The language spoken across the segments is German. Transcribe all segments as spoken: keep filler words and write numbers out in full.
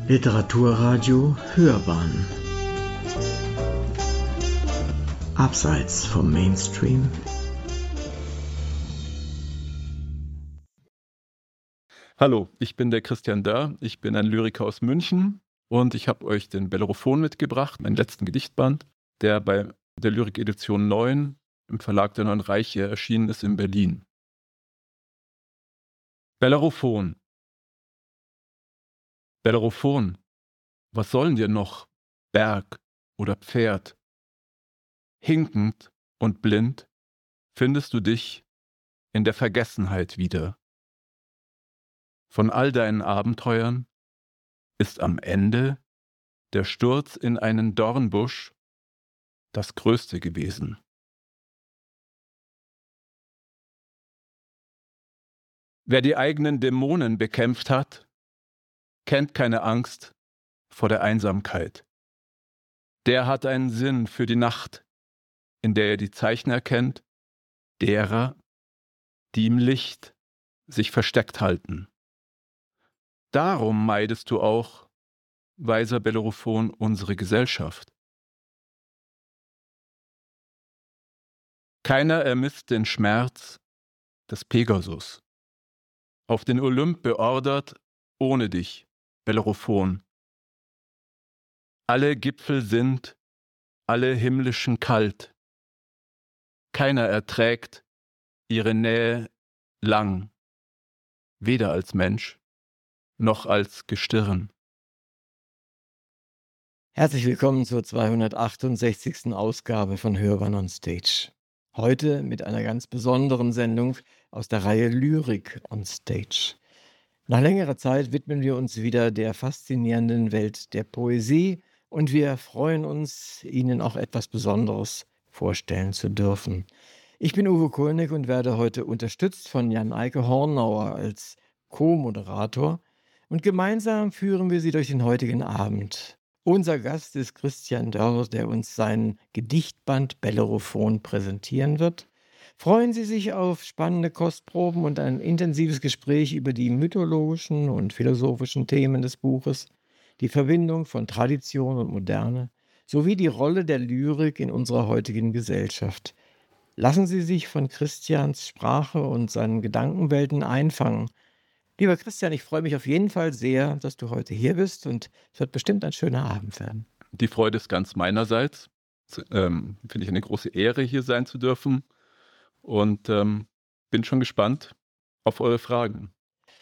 Literaturradio Hörbahn Abseits vom Mainstream. Hallo, ich bin der Christian Dörr, ich bin ein Lyriker aus München und ich habe euch den Bellerophon mitgebracht, meinen letzten Gedichtband, der bei der Lyrik-Edition neun im Verlag der Neuen Reiche erschienen ist in Berlin. Bellerophon. Bellerophon, was sollen dir noch Berg oder Pferd? Hinkend und blind findest du dich in der Vergessenheit wieder. Von all deinen Abenteuern ist am Ende der Sturz in einen Dornbusch das Größte gewesen. Wer die eigenen Dämonen bekämpft hat, kennt keine Angst vor der Einsamkeit. Der hat einen Sinn für die Nacht, in der er die Zeichen erkennt, derer, die im Licht sich versteckt halten. Darum meidest du auch, weiser Bellerophon, unsere Gesellschaft. Keiner ermisst den Schmerz des Pegasus, auf den Olymp beordert ohne dich, Bellerophon. Alle Gipfel sind, alle himmlischen kalt. Keiner erträgt ihre Nähe lang, weder als Mensch noch als Gestirn. Herzlich willkommen zur zweihundertachtundsechzigsten Ausgabe von Hörbahn on Stage. Heute mit einer ganz besonderen Sendung aus der Reihe Lyrik on Stage. Nach längerer Zeit widmen wir uns wieder der faszinierenden Welt der Poesie und wir freuen uns, Ihnen auch etwas Besonderes vorstellen zu dürfen. Ich bin Uwe Kulnig und werde heute unterstützt von Jan-Eike Hornauer als Co-Moderator und gemeinsam führen wir Sie durch den heutigen Abend. Unser Gast ist Christian Dörr, der uns seinen Gedichtband Bellerophon präsentieren wird. Freuen Sie sich auf spannende Kostproben und ein intensives Gespräch über die mythologischen und philosophischen Themen des Buches, die Verbindung von Tradition und Moderne, sowie die Rolle der Lyrik in unserer heutigen Gesellschaft. Lassen Sie sich von Christians Sprache und seinen Gedankenwelten einfangen. Lieber Christian, ich freue mich auf jeden Fall sehr, dass du heute hier bist und es wird bestimmt ein schöner Abend werden. Die Freude ist ganz meinerseits. Ähm, finde ich eine große Ehre, hier sein zu dürfen und ähm, bin schon gespannt auf eure Fragen.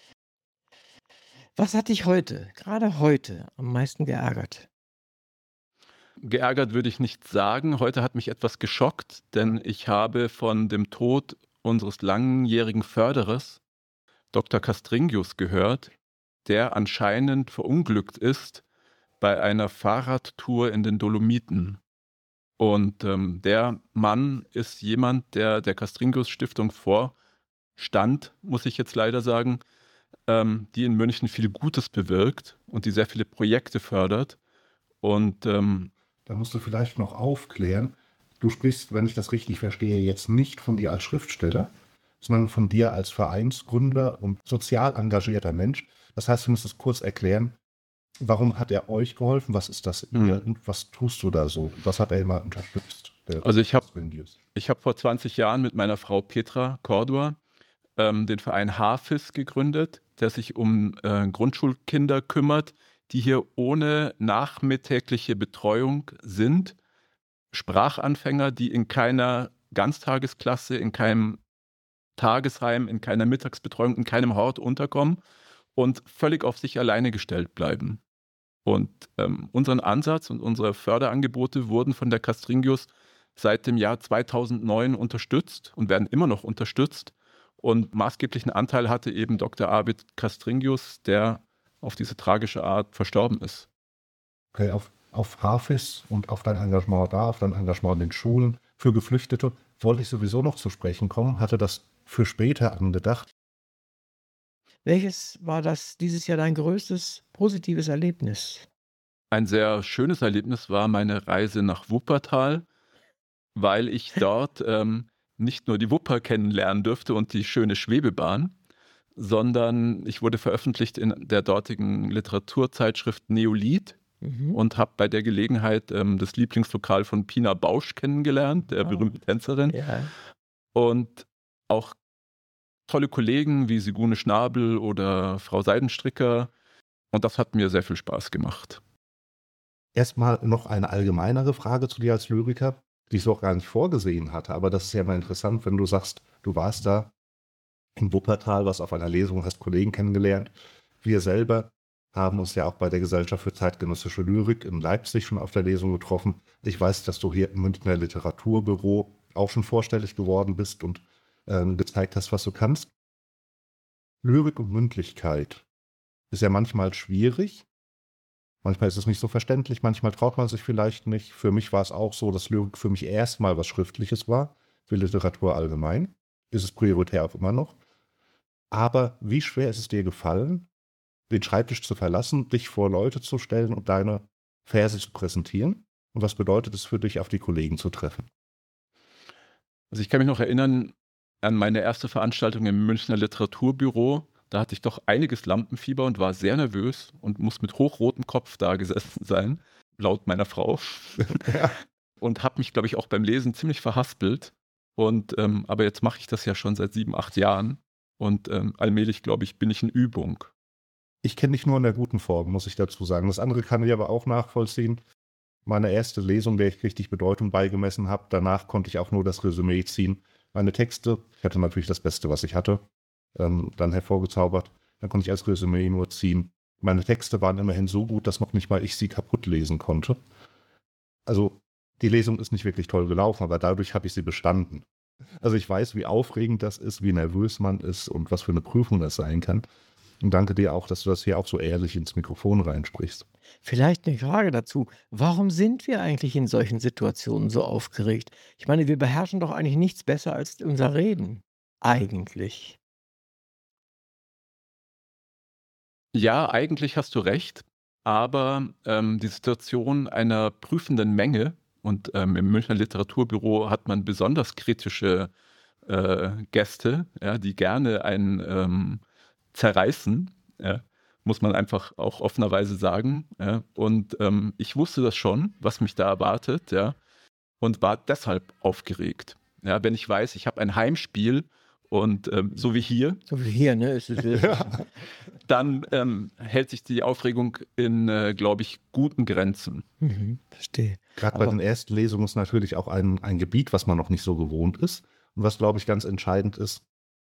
Was hat dich heute, gerade heute, am meisten geärgert? Geärgert würde ich nicht sagen. Heute hat mich etwas geschockt, denn ich habe von dem Tod unseres langjährigen Förderers, Doktor Castringius, gehört, der anscheinend verunglückt ist bei einer Fahrradtour in den Dolomiten. Und ähm, der Mann ist jemand, der der Castringius-Stiftung vorstand, muss ich jetzt leider sagen, ähm, die in München viel Gutes bewirkt und die sehr viele Projekte fördert. Und ähm, da musst du vielleicht noch aufklären, du sprichst, wenn ich das richtig verstehe, jetzt nicht von dir als Schriftsteller, sondern von dir als Vereinsgründer und sozial engagierter Mensch. Das heißt, du musst es kurz erklären, warum hat er euch geholfen, was ist das in dir und was tust du da so? Was hat er immer unterstützt? Also ich habe ich hab vor zwanzig Jahren mit meiner Frau Petra Cordua ähm, den Verein Hafis gegründet, der sich um äh, Grundschulkinder kümmert, die hier ohne nachmittägliche Betreuung sind. Sprachanfänger, die in keiner Ganztagesklasse, in keinem Tagesheim, in keiner Mittagsbetreuung, in keinem Hort unterkommen und völlig auf sich alleine gestellt bleiben. Und ähm, unseren Ansatz und unsere Förderangebote wurden von der Castringius seit dem Jahr zweitausendneun unterstützt und werden immer noch unterstützt. Und maßgeblichen Anteil hatte eben Doktor Arvid Castringius, der auf diese tragische Art verstorben ist. Okay, auf, auf Hafis und auf dein Engagement da, auf dein Engagement in den Schulen für Geflüchtete wollte ich sowieso noch zu sprechen kommen, hatte das für später angedacht. Welches war das dieses Jahr dein größtes positives Erlebnis? Ein sehr schönes Erlebnis war meine Reise nach Wuppertal, weil ich dort ähm, nicht nur die Wupper kennenlernen durfte und die schöne Schwebebahn, sondern ich wurde veröffentlicht in der dortigen Literaturzeitschrift Neolith Mhm. und habe bei der Gelegenheit ähm, das Lieblingslokal von Pina Bausch kennengelernt, der Ah. berühmten Tänzerin. Ja. Und auch tolle Kollegen wie Sigune Schnabel oder Frau Seidenstricker. Und das hat mir sehr viel Spaß gemacht. Erstmal noch eine allgemeinere Frage zu dir als Lyriker, die ich so auch gar nicht vorgesehen hatte. Aber das ist ja mal interessant, wenn du sagst, du warst da in Wuppertal, warst auf einer Lesung, hast Kollegen kennengelernt. Wir selber haben uns ja auch bei der Gesellschaft für zeitgenössische Lyrik in Leipzig schon auf der Lesung getroffen. Ich weiß, dass du hier im Münchner Literaturbüro auch schon vorstellig geworden bist und ähm, gezeigt hast, was du kannst. Lyrik und Mündlichkeit ist ja manchmal schwierig. Manchmal ist es nicht so verständlich, manchmal traut man sich vielleicht nicht. Für mich war es auch so, dass Lyrik für mich erstmal was Schriftliches war, für Literatur allgemein. Ist es prioritär auch immer noch. Aber wie schwer ist es dir gefallen, den Schreibtisch zu verlassen, dich vor Leute zu stellen und deine Verse zu präsentieren? Und was bedeutet es für dich, auf die Kollegen zu treffen? Also ich kann mich noch erinnern an meine erste Veranstaltung im Münchner Literaturbüro. Da hatte ich doch einiges Lampenfieber und war sehr nervös und muss mit hochrotem Kopf da gesessen sein, laut meiner Frau. Ja. Und habe mich, glaube ich, auch beim Lesen ziemlich verhaspelt. Und ähm, aber jetzt mache ich das ja schon seit sieben, acht Jahren. Und ähm, allmählich, glaube ich, bin ich in Übung. Ich kenne dich nur in der guten Form, muss ich dazu sagen. Das andere kann ich aber auch nachvollziehen. Meine erste Lesung, der ich richtig Bedeutung beigemessen habe, danach konnte ich auch nur das Resümee ziehen. Meine Texte, ich hatte natürlich das Beste, was ich hatte, ähm, dann hervorgezaubert. Dann konnte ich als Resümee nur ziehen. Meine Texte waren immerhin so gut, dass noch nicht mal ich sie kaputt lesen konnte. Also die Lesung ist nicht wirklich toll gelaufen, aber dadurch habe ich sie bestanden. Also ich weiß, wie aufregend das ist, wie nervös man ist und was für eine Prüfung das sein kann. Und danke dir auch, dass du das hier auch so ehrlich ins Mikrofon reinsprichst. Vielleicht eine Frage dazu. Warum sind wir eigentlich in solchen Situationen so aufgeregt? Ich meine, wir beherrschen doch eigentlich nichts besser als unser Reden. Eigentlich. Ja, eigentlich hast du recht, aber ähm, die Situation einer prüfenden Menge, und ähm, im Münchner Literaturbüro hat man besonders kritische äh, Gäste, ja, die gerne einen ähm, zerreißen, ja, muss man einfach auch offenerweise sagen. Ja. Und ähm, ich wusste das schon, was mich da erwartet, ja, und war deshalb aufgeregt. Ja, wenn ich weiß, ich habe ein Heimspiel und ähm, so wie hier, So wie hier, ne? Es ist, es ist, dann ähm, hält sich die Aufregung in, äh, glaube ich, guten Grenzen. Mhm, verstehe. Gerade bei Aber- den ersten Lesungen ist natürlich auch ein, ein Gebiet, was man noch nicht so gewohnt ist. Und was, glaube ich, ganz entscheidend ist,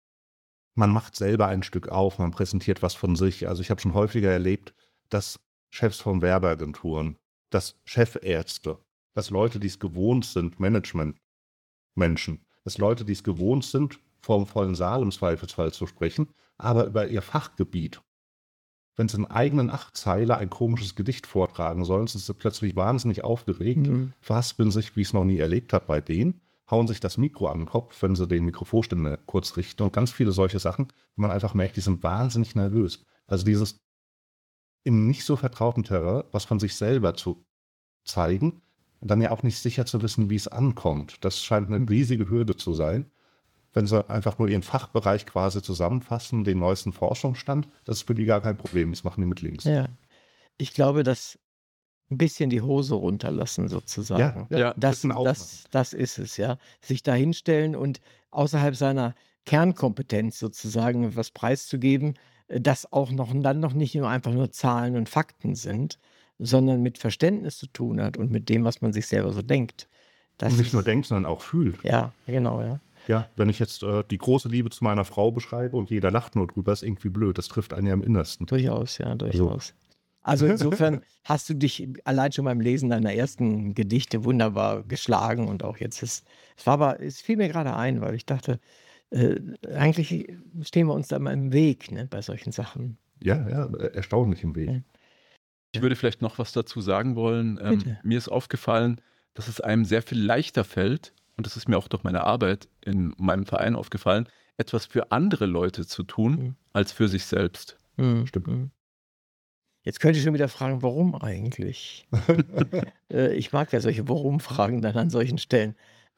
man macht selber ein Stück auf, man präsentiert was von sich. Also ich habe schon häufiger erlebt, dass Chefs von Werbeagenturen, dass Chefärzte, dass Leute, die es gewohnt sind, Managementmenschen, dass Leute, die es gewohnt sind, vor dem vollen Saal im Zweifelsfall zu sprechen, aber über ihr Fachgebiet. Wenn sie einen eigenen Achtzeiler ein komisches Gedicht vortragen sollen, sind sie plötzlich wahnsinnig aufgeregt, Mhm. verhaspeln sich, wie ich es noch nie erlebt habe bei denen, hauen sich das Mikro an den Kopf, wenn sie den Mikrofonständer kurz richten und ganz viele solche Sachen, wo man einfach merkt, die sind wahnsinnig nervös. Also dieses im nicht so vertrauten Terrain, was von sich selber zu zeigen und dann ja auch nicht sicher zu wissen, wie es ankommt. Das scheint eine riesige Hürde zu sein. Wenn sie einfach nur ihren Fachbereich quasi zusammenfassen, den neuesten Forschungsstand, das ist für die gar kein Problem. Das machen die mit links. Ja. Ich glaube, dass ein bisschen die Hose runterlassen sozusagen. Ja, Das, ist ein Aufwand. das, das ist es, ja. Sich da hinstellen und außerhalb seiner Kernkompetenz sozusagen was preiszugeben, äh, das auch noch dann noch nicht nur einfach nur Zahlen und Fakten sind, sondern mit Verständnis zu tun hat und mit dem, was man sich selber so denkt. Das Und nicht ist, nur denkt, sondern auch fühlt. ja, genau, ja. Ja, wenn ich jetzt äh, die große Liebe zu meiner Frau beschreibe und jeder lacht nur drüber, ist irgendwie blöd. Das trifft einen ja im Innersten. Durchaus, ja, durchaus. Also insofern hast du dich allein schon beim Lesen deiner ersten Gedichte wunderbar geschlagen und auch jetzt ist, es war aber, es fiel mir gerade ein, weil ich dachte, äh, eigentlich stehen wir uns da mal im Weg, ne, bei solchen Sachen. Ja, ja, äh, erstaunlich im Weg. Ja. Ich würde vielleicht noch was dazu sagen wollen. Ähm, Bitte. mir ist aufgefallen, dass es einem sehr viel leichter fällt, und das ist mir auch durch meine Arbeit in meinem Verein aufgefallen, etwas für andere Leute zu tun, Mhm. als für sich selbst. Mhm. Stimmt. Mhm. Jetzt könnte ich schon wieder fragen, warum eigentlich? äh, ich mag ja solche Warum-Fragen dann an solchen Stellen.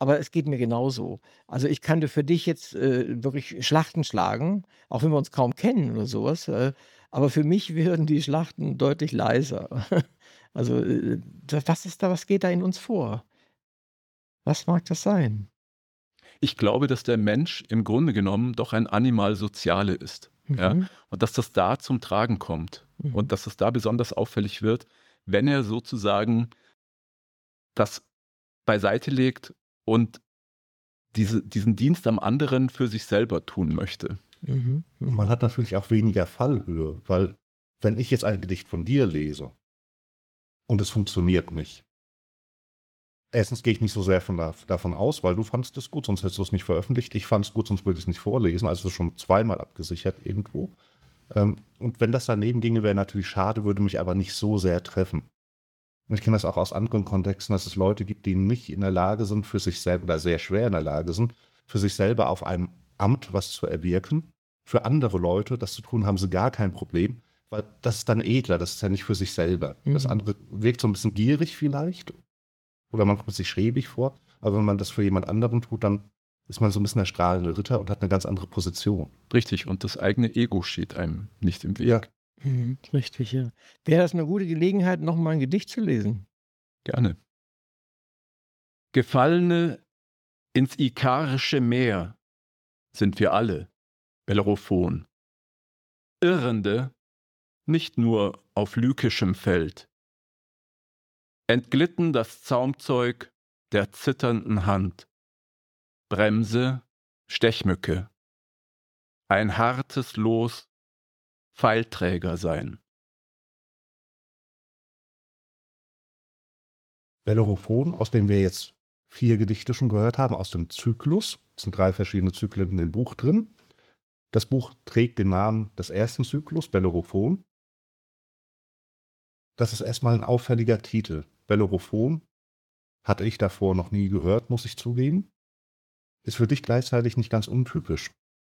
aber es geht mir genauso. Also ich könnte für dich jetzt äh, wirklich Schlachten schlagen, auch wenn wir uns kaum kennen oder sowas. Äh, aber für mich werden die Schlachten deutlich leiser. Also äh, da- was ist da, was geht da in uns vor? Was mag das sein? Ich glaube, dass der Mensch im Grunde genommen doch ein Animal Soziale ist. Ja? Mhm. Und dass das da zum Tragen kommt. Mhm. Und dass es da besonders auffällig wird, wenn er sozusagen das beiseite legt und diese, diesen Dienst am anderen für sich selber tun möchte. Mhm. Und man hat natürlich auch weniger Fallhöhe, weil wenn ich jetzt ein Gedicht von dir lese und es funktioniert nicht, erstens gehe ich nicht so sehr von da, davon aus, weil du fandest es gut, sonst hättest du es nicht veröffentlicht. Ich fand es gut, sonst würde ich es nicht vorlesen. Also schon zweimal abgesichert irgendwo. Ähm, und wenn das daneben ginge, wäre natürlich schade, würde mich aber nicht so sehr treffen. Und ich kenne das auch aus anderen Kontexten, dass es Leute gibt, die nicht in der Lage sind, für sich selber, oder sehr schwer in der Lage sind, für sich selber auf einem Amt was zu erwirken. Für andere Leute das zu tun, haben sie gar kein Problem, weil das ist dann edler, das ist ja nicht für sich selber. Das Mhm. andere wirkt so ein bisschen gierig vielleicht oder man kommt sich schäbig vor, aber wenn man das für jemand anderen tut, dann ist man so ein bisschen der strahlende Ritter und hat eine ganz andere Position. Richtig. Und das eigene Ego steht einem nicht im Weg. Ja. Mhm. Richtig, ja. Wäre das eine gute Gelegenheit, noch mal ein Gedicht zu lesen? Gerne. Gefallene ins Ikarische Meer sind wir alle, Bellerophon. Irrende nicht nur auf lykischem Feld. Entglitten das Zaumzeug der zitternden Hand. Bremse, Stechmücke. Ein hartes Los, Pfeilträger sein. Bellerophon, aus dem wir jetzt vier Gedichte schon gehört haben, aus dem Zyklus. Es sind drei verschiedene Zyklen in dem Buch drin. Das Buch trägt den Namen des ersten Zyklus, Bellerophon. Das ist erstmal ein auffälliger Titel. Bellerophon hatte ich davor noch nie gehört, muss ich zugeben. Ist für dich gleichzeitig nicht ganz untypisch.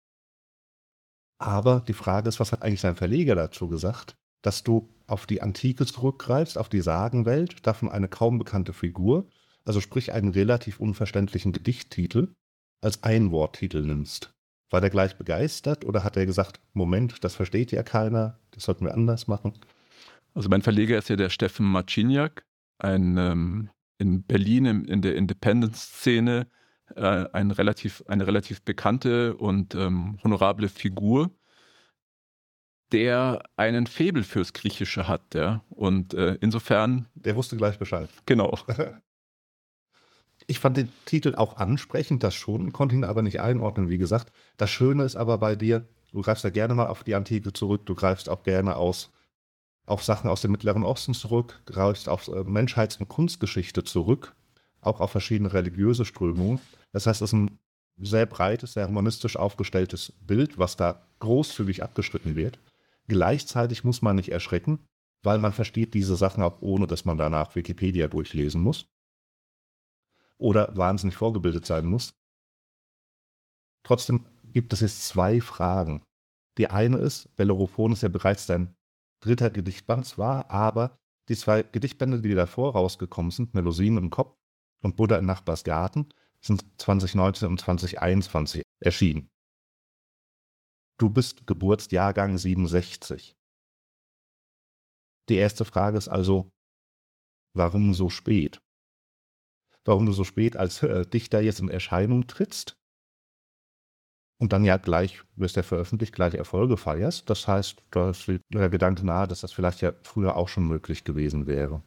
Aber die Frage ist, was hat eigentlich dein Verleger dazu gesagt? Dass du auf die Antike zurückgreifst, auf die Sagenwelt, davon eine kaum bekannte Figur, also sprich einen relativ unverständlichen Gedichttitel, als Einworttitel nimmst. War der gleich begeistert oder hat er gesagt, Moment, das versteht ja keiner, das sollten wir anders machen? Also mein Verleger ist ja der Steffen Marciniak, ein ähm, in Berlin im, in der Independence-Szene äh, ein relativ, eine relativ bekannte und ähm, honorable Figur, der einen Faible fürs Griechische hat. Ja? Und äh, insofern... Der wusste gleich Bescheid. Genau. Ich fand den Titel auch ansprechend, das schon, konnte ihn aber nicht einordnen, wie gesagt. Das Schöne ist aber bei dir, du greifst ja gerne mal auf die Antike zurück, du greifst auch gerne aus, auf Sachen aus dem Mittleren Osten zurück, greifst auf äh, Menschheits- und Kunstgeschichte zurück, auch auf verschiedene religiöse Strömungen. Das heißt, es ist ein sehr breites, sehr humanistisch aufgestelltes Bild, was da großzügig abgeschnitten wird. Gleichzeitig muss man nicht erschrecken, weil man versteht diese Sachen auch ohne, dass man danach Wikipedia durchlesen muss oder wahnsinnig vorgebildet sein muss. Trotzdem gibt es jetzt zwei Fragen. Die eine ist, Bellerophon ist ja bereits dein dritter Gedichtband zwar, aber die zwei Gedichtbände, die davor rausgekommen sind, Melusine im Kopf und Buddha in Nachbars Garten, sind zwanzig neunzehn und zwanzig einundzwanzig erschienen. Du bist Geburtsjahrgang siebenundsechzig. Die erste Frage ist also, warum so spät? Warum du so spät als äh, Dichter jetzt in Erscheinung trittst und dann ja gleich, wirst ja veröffentlicht, gleich Erfolge feierst. Das heißt, da ist der Gedanke nahe, dass das vielleicht ja früher auch schon möglich gewesen wäre.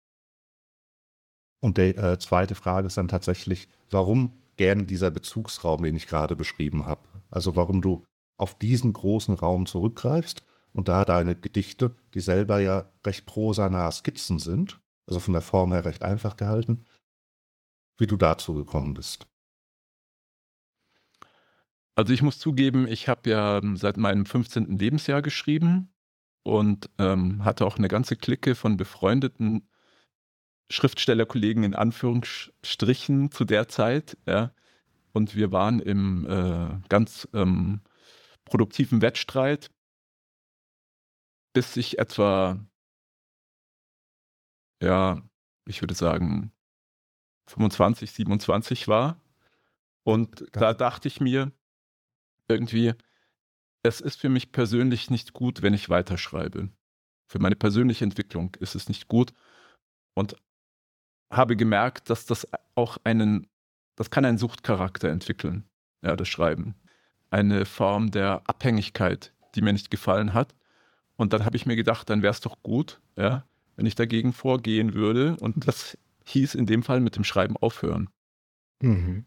Und die äh, zweite Frage ist dann tatsächlich, warum gerne dieser Bezugsraum, den ich gerade beschrieben habe? Also warum du auf diesen großen Raum zurückgreifst und da deine Gedichte, die selber ja recht prosanahe Skizzen sind, also von der Form her recht einfach gehalten, wie du dazu gekommen bist. Also ich muss zugeben, ich habe ja seit meinem fünfzehnten Lebensjahr geschrieben und ähm, hatte auch eine ganze Clique von befreundeten Schriftstellerkollegen in Anführungsstrichen zu der Zeit. Ja. Und wir waren im äh, ganz ähm, produktiven Wettstreit, bis ich etwa, ja, ich würde sagen, fünfundzwanzig, siebenundzwanzig war. Und da dachte ich mir irgendwie, es ist für mich persönlich nicht gut, wenn ich weiterschreibe. Für meine persönliche Entwicklung ist es nicht gut. Und habe gemerkt, dass das auch einen, das kann einen Suchtcharakter entwickeln, ja, das Schreiben. Eine Form der Abhängigkeit, die mir nicht gefallen hat. Und dann habe ich mir gedacht, dann wäre es doch gut, ja, wenn ich dagegen vorgehen würde. Und das hieß in dem Fall mit dem Schreiben aufhören. Mhm.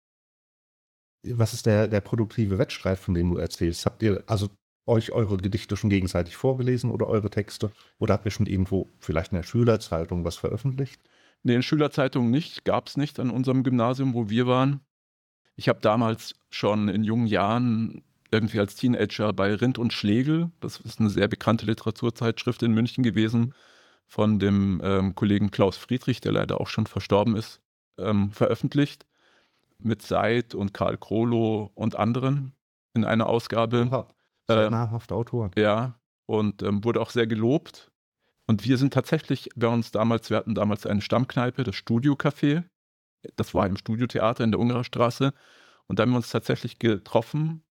Was ist der, der produktive Wettstreit, von dem du erzählst? Habt ihr also euch eure Gedichte schon gegenseitig vorgelesen oder eure Texte? Oder habt ihr schon irgendwo vielleicht in der Schülerzeitung was veröffentlicht? Nee, in Schülerzeitungen nicht, gab es nicht an unserem Gymnasium, wo wir waren. Ich habe damals schon in jungen Jahren irgendwie als Teenager bei Rind und Schlegel, das ist eine sehr bekannte Literaturzeitschrift in München gewesen, von dem ähm, Kollegen Klaus Friedrich, der leider auch schon verstorben ist, ähm, veröffentlicht. Mit Seid und Karl Krolow und anderen in einer Ausgabe. Oha, sehr äh, namhafte Autoren. Ja, und ähm, wurde auch sehr gelobt. Und wir sind tatsächlich bei uns damals, wir hatten damals eine Stammkneipe, das Studiocafé. Das war im Studiotheater in der Ungerstraße. Und da haben wir uns tatsächlich getroffen.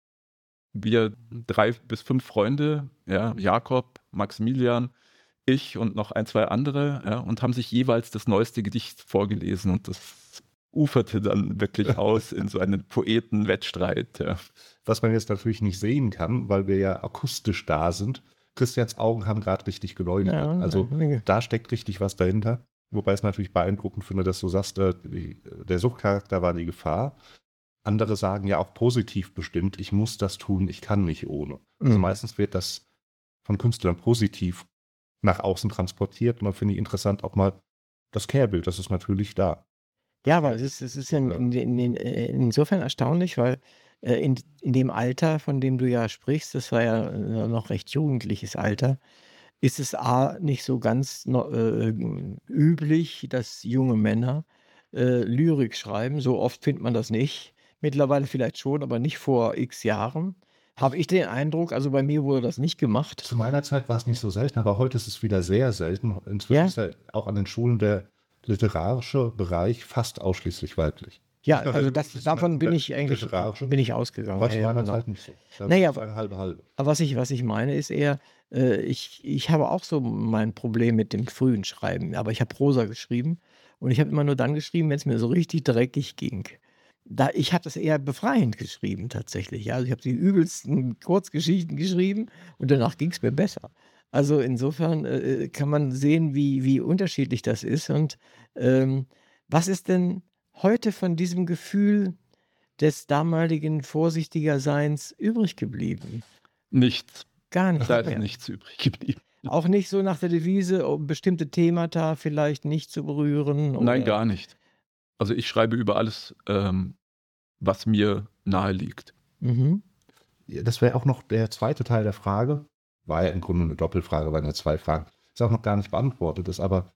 Wir drei bis fünf Freunde, ja, Jakob, Maximilian, ich und noch ein, zwei andere, ja, und haben sich jeweils das neueste Gedicht vorgelesen. Und das uferte dann wirklich aus in so einen Poetenwettstreit. Ja. Was man jetzt natürlich nicht sehen kann, weil wir ja akustisch da sind. Christians Augen haben gerade richtig geleuchtet. Ja, also ja. da steckt richtig was dahinter. Wobei es natürlich beeindruckend finde, dass du sagst, äh, die, der Suchtcharakter war die Gefahr. Andere sagen ja auch positiv bestimmt, ich muss das tun, ich kann nicht ohne. Also Mhm. meistens wird das von Künstlern positiv nach außen transportiert. Und dann finde ich interessant auch mal das Kehrbild, das ist natürlich da. Ja, aber es ist, es ist in, in, in, in, insofern erstaunlich, weil äh, in, in dem Alter, von dem du ja sprichst, das war ja äh, noch recht jugendliches Alter, ist es A, nicht so ganz no, äh, üblich, dass junge Männer äh, Lyrik schreiben. So oft findet man das nicht. Mittlerweile vielleicht schon, aber nicht vor x Jahren. Habe ich den Eindruck, also bei mir wurde das nicht gemacht. Zu meiner Zeit war es nicht so selten, aber heute ist es wieder sehr selten. Inzwischen Ja. ist ja auch an den Schulen der literarische Bereich fast ausschließlich weiblich. Ja, also das, davon bin ich eigentlich Literarische? bin ich ausgegangen. War zu Ja, ja, meiner genau. Zeit nicht so. Da Naja, war eine halbe halbe. Aber was ich, was ich meine, ist eher, äh, ich, ich habe auch so mein Problem mit dem frühen Schreiben, aber ich habe Prosa geschrieben und ich habe immer nur dann geschrieben, wenn es mir so richtig dreckig ging. Da, ich habe das eher befreiend geschrieben tatsächlich. Ja? Also ich habe die übelsten Kurzgeschichten geschrieben und danach ging es mir besser. Also insofern äh, kann man sehen, wie, wie unterschiedlich das ist. Und ähm, was ist denn heute von diesem Gefühl des damaligen Vorsichtiger-Seins übrig geblieben? Nichts. Gar nicht Da ist mehr. nichts übrig geblieben. Auch nicht so nach der Devise, um bestimmte Themata vielleicht nicht zu berühren? Nein, oder- gar nicht. Also ich schreibe über alles, ähm, was mir nahe liegt. Mhm. Ja, das wäre auch noch der zweite Teil der Frage. War ja im Grunde eine Doppelfrage, waren ja zwei Fragen. Ist auch noch gar nicht beantwortet, ist aber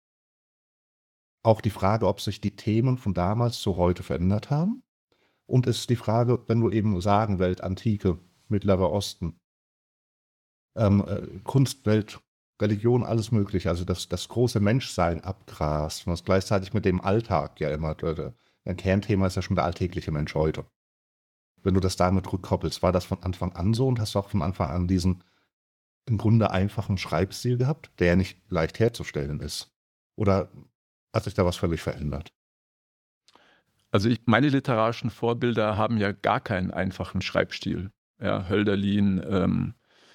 auch die Frage, ob sich die Themen von damals zu heute verändert haben. Und es ist die Frage, wenn du eben Sagenwelt, Antike, Mittlerer Osten, ähm, äh, Kunstwelt, Religion, alles mögliche, also das, das große Menschsein abgrast, was gleichzeitig mit dem Alltag ja immer, äh, ein Kernthema ist ja schon der alltägliche Mensch heute. Wenn du das damit rückkoppelst, war das von Anfang an so und hast du auch von Anfang an diesen im Grunde einfachen Schreibstil gehabt, der ja nicht leicht herzustellen ist? Oder hat sich da was völlig verändert? Also ich, meine literarischen Vorbilder haben ja gar keinen einfachen Schreibstil. Ja, Hölderlin, ähm,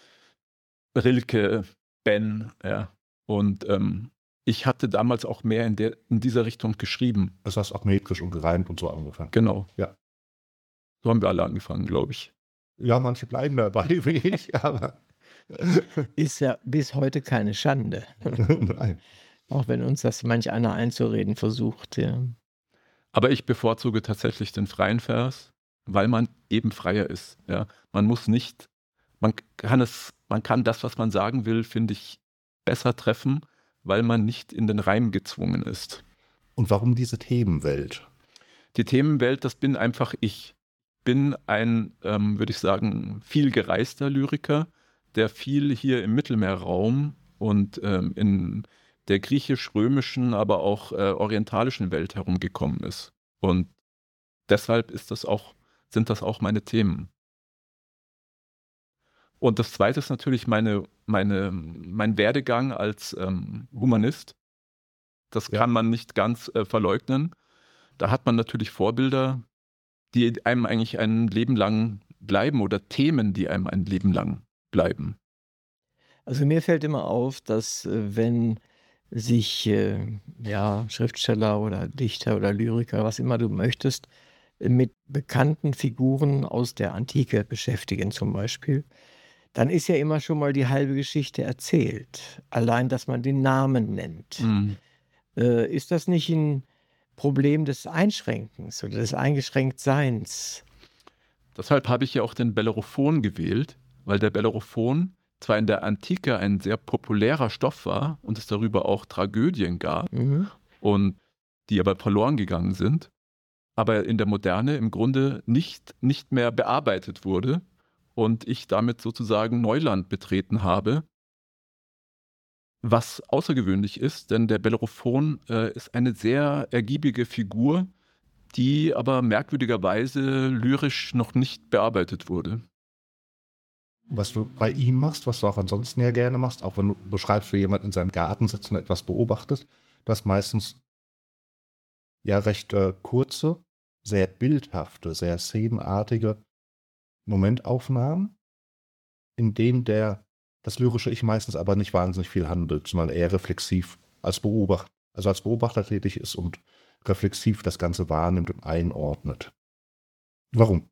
Rilke, Ben, ja. Und ähm, ich hatte damals auch mehr in, der, in dieser Richtung geschrieben. Also hast auch metrisch und gereimt und so angefangen. Genau. Ja. So haben wir alle angefangen, glaube ich. Ja, manche bleiben dabei, wie ich, aber Ist ja bis heute keine Schande. nein. Auch wenn uns das manch einer einzureden versucht. Ja. Aber ich bevorzuge tatsächlich den freien Vers, weil man eben freier ist. Ja. Man muss nicht, man kann es, man kann das, was man sagen will, finde ich, besser treffen, weil man nicht in den Reim gezwungen ist. Und warum diese Themenwelt? Die Themenwelt, das bin einfach ich. Bin ein, ähm, würde ich sagen, viel gereister Lyriker, der viel hier im Mittelmeerraum und ähm, in der griechisch-römischen, aber auch äh, orientalischen Welt herumgekommen ist. Und deshalb ist das auch, sind das auch meine Themen. Und das Zweite ist natürlich meine, meine, mein Werdegang als ähm, Humanist. Das Ja. kann man nicht ganz äh, verleugnen. Da hat man natürlich Vorbilder, die einem eigentlich ein Leben lang bleiben oder Themen, die einem ein Leben lang bleiben. Also mir fällt immer auf, dass äh, wenn sich äh, ja, Schriftsteller oder Dichter oder Lyriker, was immer du möchtest, äh, mit bekannten Figuren aus der Antike beschäftigen zum Beispiel, dann ist ja immer schon mal die halbe Geschichte erzählt. Allein, dass man den Namen nennt. Mhm. Äh, ist das nicht ein Problem des Einschränkens oder des Eingeschränktseins? Deshalb habe ich ja auch den Bellerophon gewählt, weil der Bellerophon zwar in der Antike ein sehr populärer Stoff war und es darüber auch Tragödien gab Mhm. und die aber verloren gegangen sind, aber in der Moderne im Grunde nicht, nicht mehr bearbeitet wurde und ich damit sozusagen Neuland betreten habe, was außergewöhnlich ist, denn der Bellerophon äh, ist eine sehr ergiebige Figur, die aber merkwürdigerweise lyrisch noch nicht bearbeitet wurde. Was du bei ihm machst, was du auch ansonsten ja gerne machst, auch wenn du beschreibst, wie jemand in seinem Garten sitzt und etwas beobachtet, du hast meistens ja recht äh, kurze, sehr bildhafte, sehr szenenartige Momentaufnahmen, in denen der, das lyrische Ich meistens aber nicht wahnsinnig viel handelt, sondern eher reflexiv als Beobachter, also als Beobachter tätig ist und reflexiv das Ganze wahrnimmt und einordnet. Warum?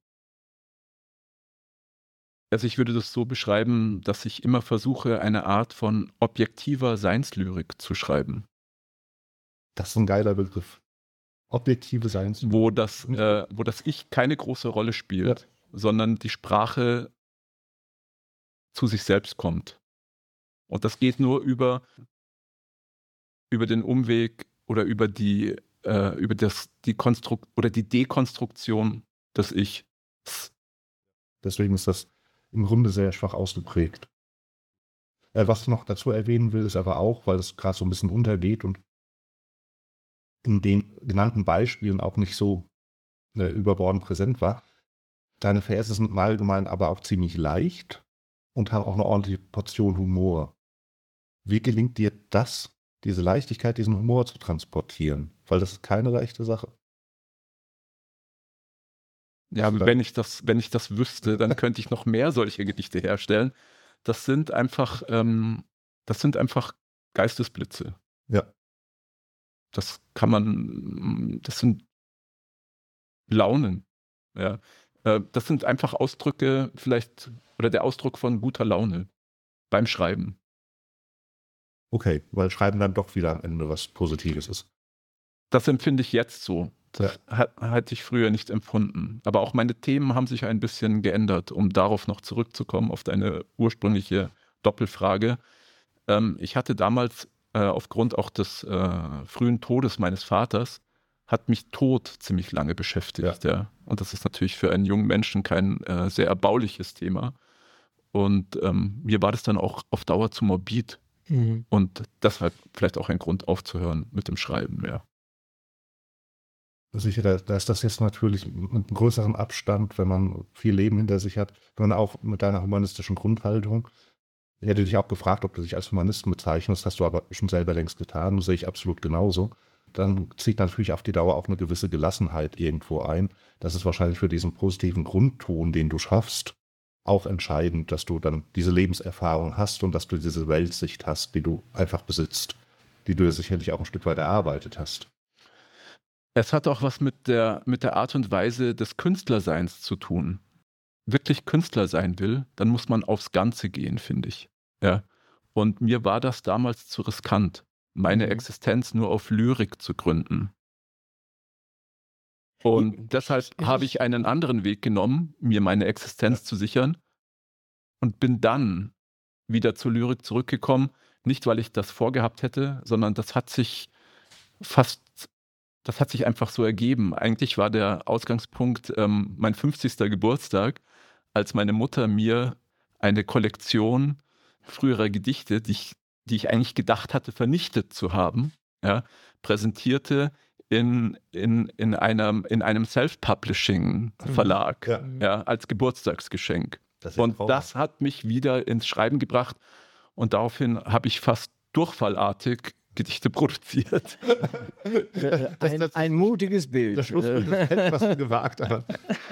Also ich würde das so beschreiben, dass ich immer versuche, eine Art von objektiver Seinslyrik zu schreiben, Das ist ein geiler Begriff. Objektive Seins. wo das, äh, wo das Ich keine große Rolle spielt, sondern die Sprache zu sich selbst kommt. Und das geht nur über, über den Umweg oder über die, äh, über das, die Konstrukt oder die Dekonstruktion des Ichs. Deswegen ist das im Grunde sehr schwach ausgeprägt. Äh, was ich noch dazu erwähnen will, ist aber auch, weil es gerade so ein bisschen untergeht und in den genannten Beispielen auch nicht so äh, überbordend präsent war. Deine Verse sind im Allgemeinen aber auch ziemlich leicht und haben auch eine ordentliche Portion Humor. Wie gelingt dir das, diese Leichtigkeit, diesen Humor zu transportieren? Weil das ist keine leichte Sache. Ja, Also da- wenn ich das, wenn ich das wüsste, dann könnte ich noch mehr solche Gedichte herstellen. Das sind einfach, ähm, das sind einfach Geistesblitze. Ja. Das kann man, das sind Launen. Ja. Äh, Das sind einfach Ausdrücke, vielleicht, oder der Ausdruck von guter Laune beim Schreiben. Okay, weil Schreiben dann doch wieder am Ende was Positives ist. Das empfinde ich jetzt so. Das Ja. hat, hatte ich früher nicht empfunden. Aber auch meine Themen haben sich ein bisschen geändert, um darauf noch zurückzukommen, auf deine ursprüngliche Doppelfrage. Ähm, ich hatte damals äh, aufgrund auch des äh, frühen Todes meines Vaters, hat mich Tod ziemlich lange beschäftigt. Ja. Und das ist natürlich für einen jungen Menschen kein äh, sehr erbauliches Thema. Und ähm, mir war das dann auch auf Dauer zu morbid. Mhm. Und deshalb vielleicht auch ein Grund aufzuhören mit dem Schreiben, ja. Sicher, da, da ist das jetzt natürlich mit einem größeren Abstand, wenn man viel Leben hinter sich hat, wenn man auch mit deiner humanistischen Grundhaltung. Ich hätte dich auch gefragt, ob du dich als Humanisten bezeichnest, hast du aber schon selber längst getan, das sehe ich absolut genauso. Dann zieht natürlich auf die Dauer auch eine gewisse Gelassenheit irgendwo ein. Das ist wahrscheinlich für diesen positiven Grundton, den du schaffst, auch entscheidend, dass du dann diese Lebenserfahrung hast und dass du diese Weltsicht hast, die du einfach besitzt, die du sicherlich auch ein Stück weit erarbeitet hast. Es hat auch was mit der, mit der Art und Weise des Künstlerseins zu tun. Wirklich Künstler sein will, dann muss man aufs Ganze gehen, finde ich. Ja. Und mir war das damals zu riskant, meine Mhm. Existenz nur auf Lyrik zu gründen. Und Ich- deshalb ich- habe ich einen anderen Weg genommen, mir meine Existenz zu sichern und bin dann wieder zur Lyrik zurückgekommen. Nicht, weil ich das vorgehabt hätte, sondern das hat sich fast, das hat sich einfach so ergeben. Eigentlich war der Ausgangspunkt ähm, mein fünfzigster Geburtstag, als meine Mutter mir eine Kollektion früherer Gedichte, die ich die ich eigentlich gedacht hatte, vernichtet zu haben, ja, präsentierte in, in, in einem, in einem Self-Publishing-Verlag, Ja. ja, als Geburtstagsgeschenk. Das ist Und traumhaft. das hat mich wieder ins Schreiben gebracht und daraufhin habe ich fast durchfallartig Gedichte produziert. Äh, ein, ein mutiges Bild. Das Feld, was du gewagt hast.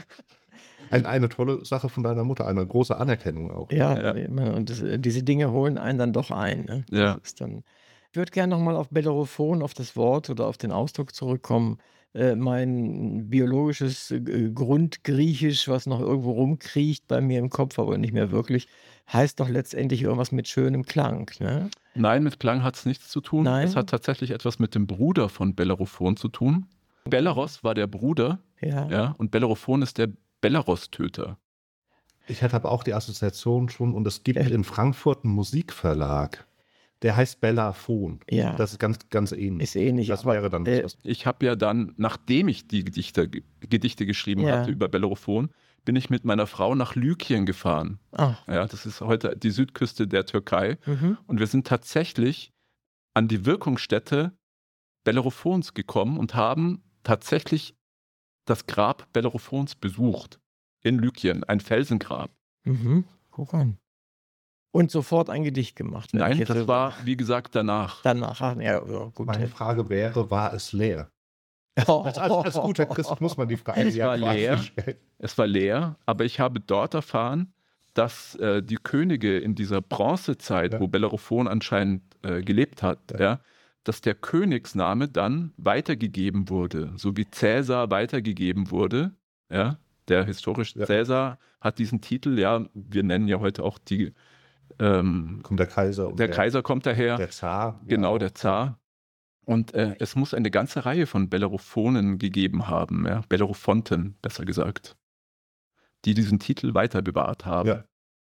Ein, eine tolle Sache von deiner Mutter, eine große Anerkennung auch. Ja, Ja. und das, diese Dinge holen einen dann doch ein. Ne? Ja. Das ist dann, ich würde gerne nochmal auf Bellerophon, auf das Wort oder auf den Ausdruck zurückkommen. Äh, mein biologisches äh, Grundgriechisch, was noch irgendwo rumkriecht bei mir im Kopf, aber nicht mehr wirklich, heißt doch letztendlich irgendwas mit schönem Klang. Ne? Nein, mit Klang hat es nichts zu tun. Nein? Es hat tatsächlich etwas mit dem Bruder von Bellerophon zu tun. Belleros war der Bruder, Ja. ja, und Bellerophon ist der Belleros-Töter. Ich hatte aber auch die Assoziation schon, und es gibt Ja. in Frankfurt einen Musikverlag, der heißt Bellaphon. Ja. Das ist ganz, ganz ähnlich. Ist ähnlich. Das aber, wäre dann äh, was. Ich habe ja dann, nachdem ich die Gedichte, Gedichte geschrieben Ja. hatte über Bellerophon, bin ich mit meiner Frau nach Lykien gefahren. Ah, Ja, das ist heute die Südküste der Türkei. mhm. Und wir sind tatsächlich an die Wirkungsstätte Bellerophons gekommen und haben tatsächlich das Grab Bellerophons besucht. In Lykien, ein Felsengrab. Mhm. Guck an. Und sofort ein Gedicht gemacht. wenn ich Nein, jetzt das so- war, wie gesagt, danach. danach. Ach, ja, ja, gut. Meine Frage wäre, war es leer? Oh, Als, als, als guter Christ muss man die Frage Es war quasi leer. stellen. Es war leer, aber ich habe dort erfahren, dass äh, die Könige in dieser Bronzezeit, Ja. wo Bellerophon anscheinend äh, gelebt hat, Ja. ja, dass der Königsname dann weitergegeben wurde, so wie Cäsar weitergegeben wurde. Ja, der historische Ja. Cäsar hat diesen Titel, ja, wir nennen ja heute auch die, ähm, Kommt der Kaiser und der Kaiser kommt daher, der Zar. genau, ja, der Zar. Und äh, es muss eine ganze Reihe von Bellerophonen gegeben haben, ja, Bellerophonten, besser gesagt, die diesen Titel weiter bewahrt haben. Ja.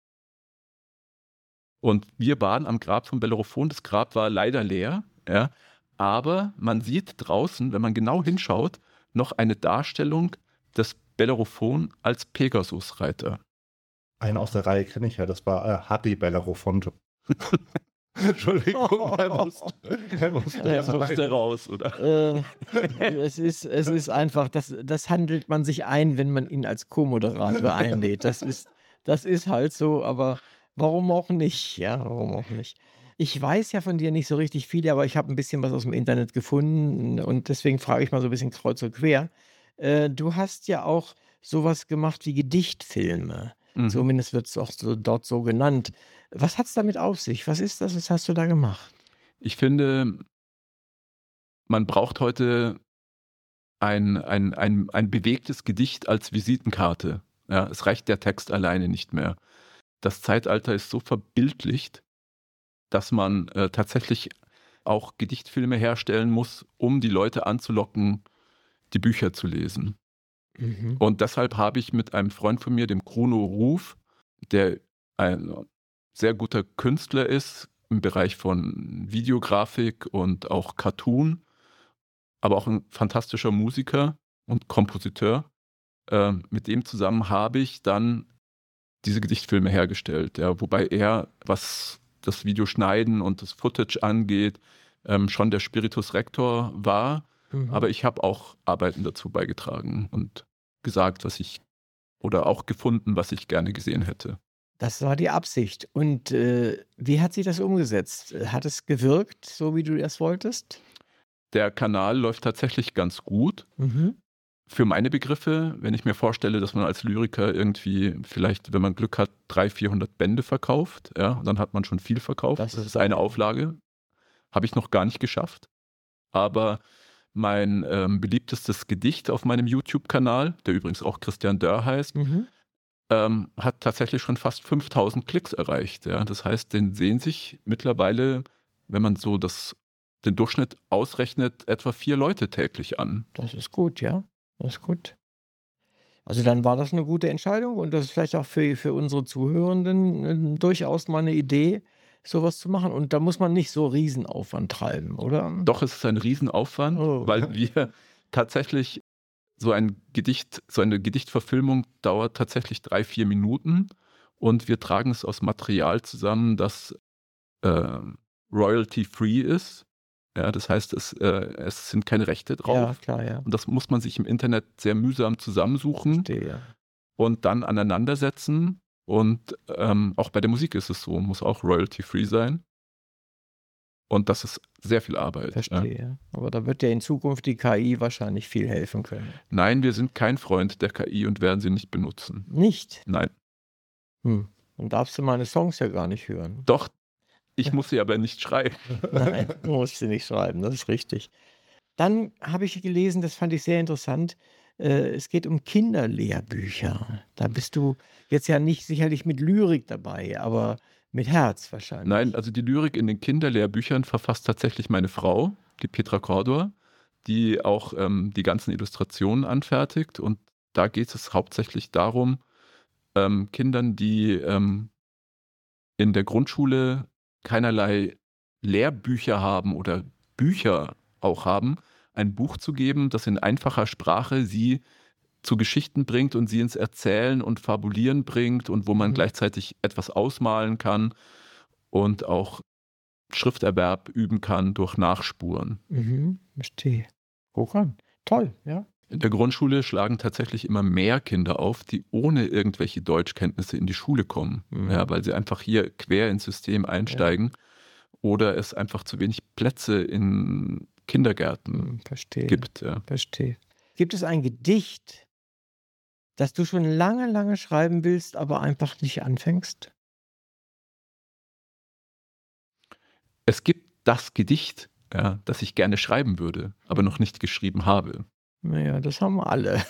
Und wir waren am Grab von Bellerophon. Das Grab war leider leer, ja, aber man sieht draußen, wenn man genau hinschaut, noch eine Darstellung des Bellerophon als Pegasusreiter. Einen aus der Reihe kenne ich ja, das war äh, Hatti Bellerophonte. Entschuldigung, er musste, er musste Er das rein. raus, oder? Äh, es, ist, es ist einfach, das, das handelt man sich ein, wenn man ihn als Co-Moderator einlädt. Das ist, das ist halt so, aber warum auch nicht? Ja, warum auch nicht? Ich weiß ja von dir nicht so richtig viel, aber ich habe ein bisschen was aus dem Internet gefunden und deswegen frage ich mal so ein bisschen kreuz und quer. Äh, du hast ja auch sowas gemacht wie Gedichtfilme. Mhm. Zumindest wird es auch so, dort so genannt. Was hat es damit auf sich? Was ist das? Was hast du da gemacht? Ich finde, man braucht heute ein, ein, ein, ein bewegtes Gedicht als Visitenkarte. Ja, es reicht der Text alleine nicht mehr. Das Zeitalter ist so verbildlicht, dass man äh, tatsächlich auch Gedichtfilme herstellen muss, um die Leute anzulocken, die Bücher zu lesen. Mhm. Und deshalb habe ich mit einem Freund von mir, dem Bruno Ruf, der ein sehr guter Künstler ist im Bereich von Videografik und auch Cartoon, aber auch ein fantastischer Musiker und Kompositeur. Äh, mit dem zusammen habe ich dann diese Gedichtfilme hergestellt, ja, wobei er, was das Videoschneiden und das Footage angeht, ähm, schon der Spiritus Rector war. Mhm. Aber ich habe auch Arbeiten dazu beigetragen und gesagt, was ich oder auch gefunden, was ich gerne gesehen hätte. Das war die Absicht. Und äh, wie hat sich das umgesetzt? Hat es gewirkt, so wie du das wolltest? Der Kanal läuft tatsächlich ganz gut. Mhm. Für meine Begriffe, wenn ich mir vorstelle, dass man als Lyriker irgendwie vielleicht, wenn man Glück hat, dreihundert, vierhundert Bände verkauft, ja, dann hat man schon viel verkauft. Das Das, ist- ist eine Auflage. Habe ich noch gar nicht geschafft. Aber mein ähm, beliebtestes Gedicht auf meinem YouTube-Kanal, der übrigens auch Christian Dörr heißt, Mhm. ähm, hat tatsächlich schon fast fünftausend Klicks erreicht. Ja. Das heißt, den sehen sich mittlerweile, wenn man so das, den Durchschnitt ausrechnet, etwa vier Leute täglich an. Das ist gut, ja. Das ist gut. Also dann war das eine gute Entscheidung und das ist vielleicht auch für, für unsere Zuhörenden äh, durchaus mal eine Idee, sowas zu machen. Und da muss man nicht so Riesenaufwand treiben, oder? Doch es ist ein Riesenaufwand, Oh. weil wir tatsächlich so ein Gedicht, so eine Gedichtverfilmung dauert tatsächlich drei, vier Minuten und wir tragen es aus Material zusammen, das äh, royalty-free ist. Ja, das heißt, es, äh, es sind keine Rechte drauf. Ja, klar, ja. Und das muss man sich im Internet sehr mühsam zusammensuchen Verstehe, ja. und dann aneinandersetzen. Und ähm, auch bei der Musik ist es so, muss auch royalty-free sein. Und das ist sehr viel Arbeit. Verstehe, Ja. ja. Aber da wird ja in Zukunft die K I wahrscheinlich viel helfen können. Nein, wir sind kein Freund der K I und werden sie nicht benutzen. Nicht? Nein. Hm. Dann darfst du meine Songs ja gar nicht hören. Doch, ich muss sie aber nicht schreiben. Nein, du musst sie nicht schreiben, das ist richtig. Dann habe ich gelesen, das fand ich sehr interessant, äh, es geht um Kinderlehrbücher. Da bist du jetzt ja nicht sicherlich mit Lyrik dabei, aber mit Herz wahrscheinlich. Nein, also die Lyrik in den Kinderlehrbüchern verfasst tatsächlich meine Frau, die Petra Cordua, die auch ähm, die ganzen Illustrationen anfertigt. Und da geht es hauptsächlich darum, ähm, Kindern, die ähm, in der Grundschule keinerlei Lehrbücher haben oder Bücher auch haben, ein Buch zu geben, das in einfacher Sprache sie zu Geschichten bringt und sie ins Erzählen und Fabulieren bringt und wo man Mhm. gleichzeitig etwas ausmalen kann und auch Schrifterwerb üben kann durch Nachspuren. Mhm, verstehe. Guck an. Toll, ja. In der Grundschule schlagen tatsächlich immer mehr Kinder auf, die ohne irgendwelche Deutschkenntnisse in die Schule kommen, Mhm. ja, weil sie einfach hier quer ins System einsteigen oder es einfach zu wenig Plätze in Kindergärten Hm, verstehe. gibt. Ja. Verstehe. Gibt es ein Gedicht, das du schon lange, lange schreiben willst, aber einfach nicht anfängst? Es gibt das Gedicht, ja, das ich gerne schreiben würde, aber noch nicht geschrieben habe. Naja, das haben wir alle.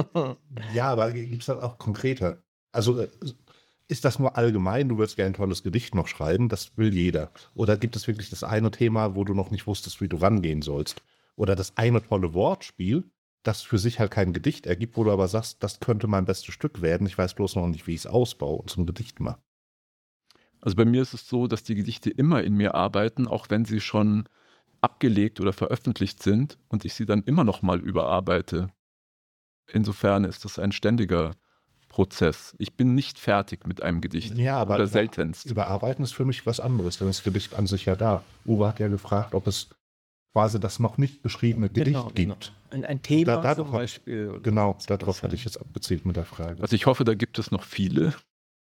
Ja, aber gibt es das auch konkreter? Also äh, ist das nur allgemein, du würdest gerne ein tolles Gedicht noch schreiben, das will jeder? Oder gibt es wirklich das eine Thema, wo du noch nicht wusstest, wie du rangehen sollst? Oder das eine tolle Wortspiel, das für sich halt kein Gedicht ergibt, wo du aber sagst, das könnte mein bestes Stück werden, ich weiß bloß noch nicht, wie ich es ausbaue und zum Gedicht mache. Also bei mir ist es so, dass die Gedichte immer in mir arbeiten, auch wenn sie schon abgelegt oder veröffentlicht sind und ich sie dann immer noch mal überarbeite. Insofern ist das ein ständiger Prozess. Ich bin nicht fertig mit einem Gedicht. Ja, aber oder über- seltenst. Überarbeiten ist für mich was anderes, denn das Gedicht an sich ja da. Uwe hat ja gefragt, ob es quasi das noch nicht beschriebene Gedicht gibt. Ein, ein Thema Da- da zum doch- Beispiel. Genau, darauf hatte ich jetzt abgezielt mit der Frage. Also ich hoffe, da gibt es noch viele.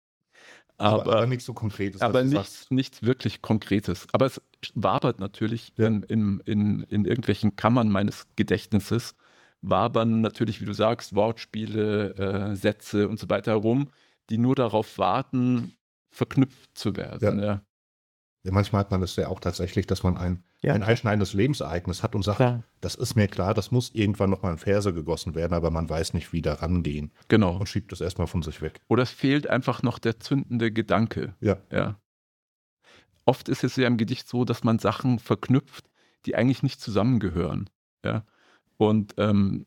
aber, Aber, aber nichts so Konkretes. aber dass du nichts, sagst, nichts wirklich Konkretes. Aber es wabert natürlich Ja. in, in, in, in irgendwelchen Kammern meines Gedächtnisses, wabern natürlich, wie du sagst, Wortspiele, äh, Sätze und so weiter herum, die nur darauf warten, verknüpft zu werden. Ja. ja, manchmal hat man das ja auch tatsächlich, dass man ein, Ja. ein einschneidendes Lebensereignis hat und sagt, Klar. das ist mir klar, das muss irgendwann nochmal in Verse gegossen werden, aber man weiß nicht, wie da rangehen Genau. und schiebt das erstmal von sich weg. Oder es fehlt einfach noch der zündende Gedanke. Ja, Ja. Oft ist es ja im Gedicht so, dass man Sachen verknüpft, die eigentlich nicht zusammengehören. Ja. Und ähm,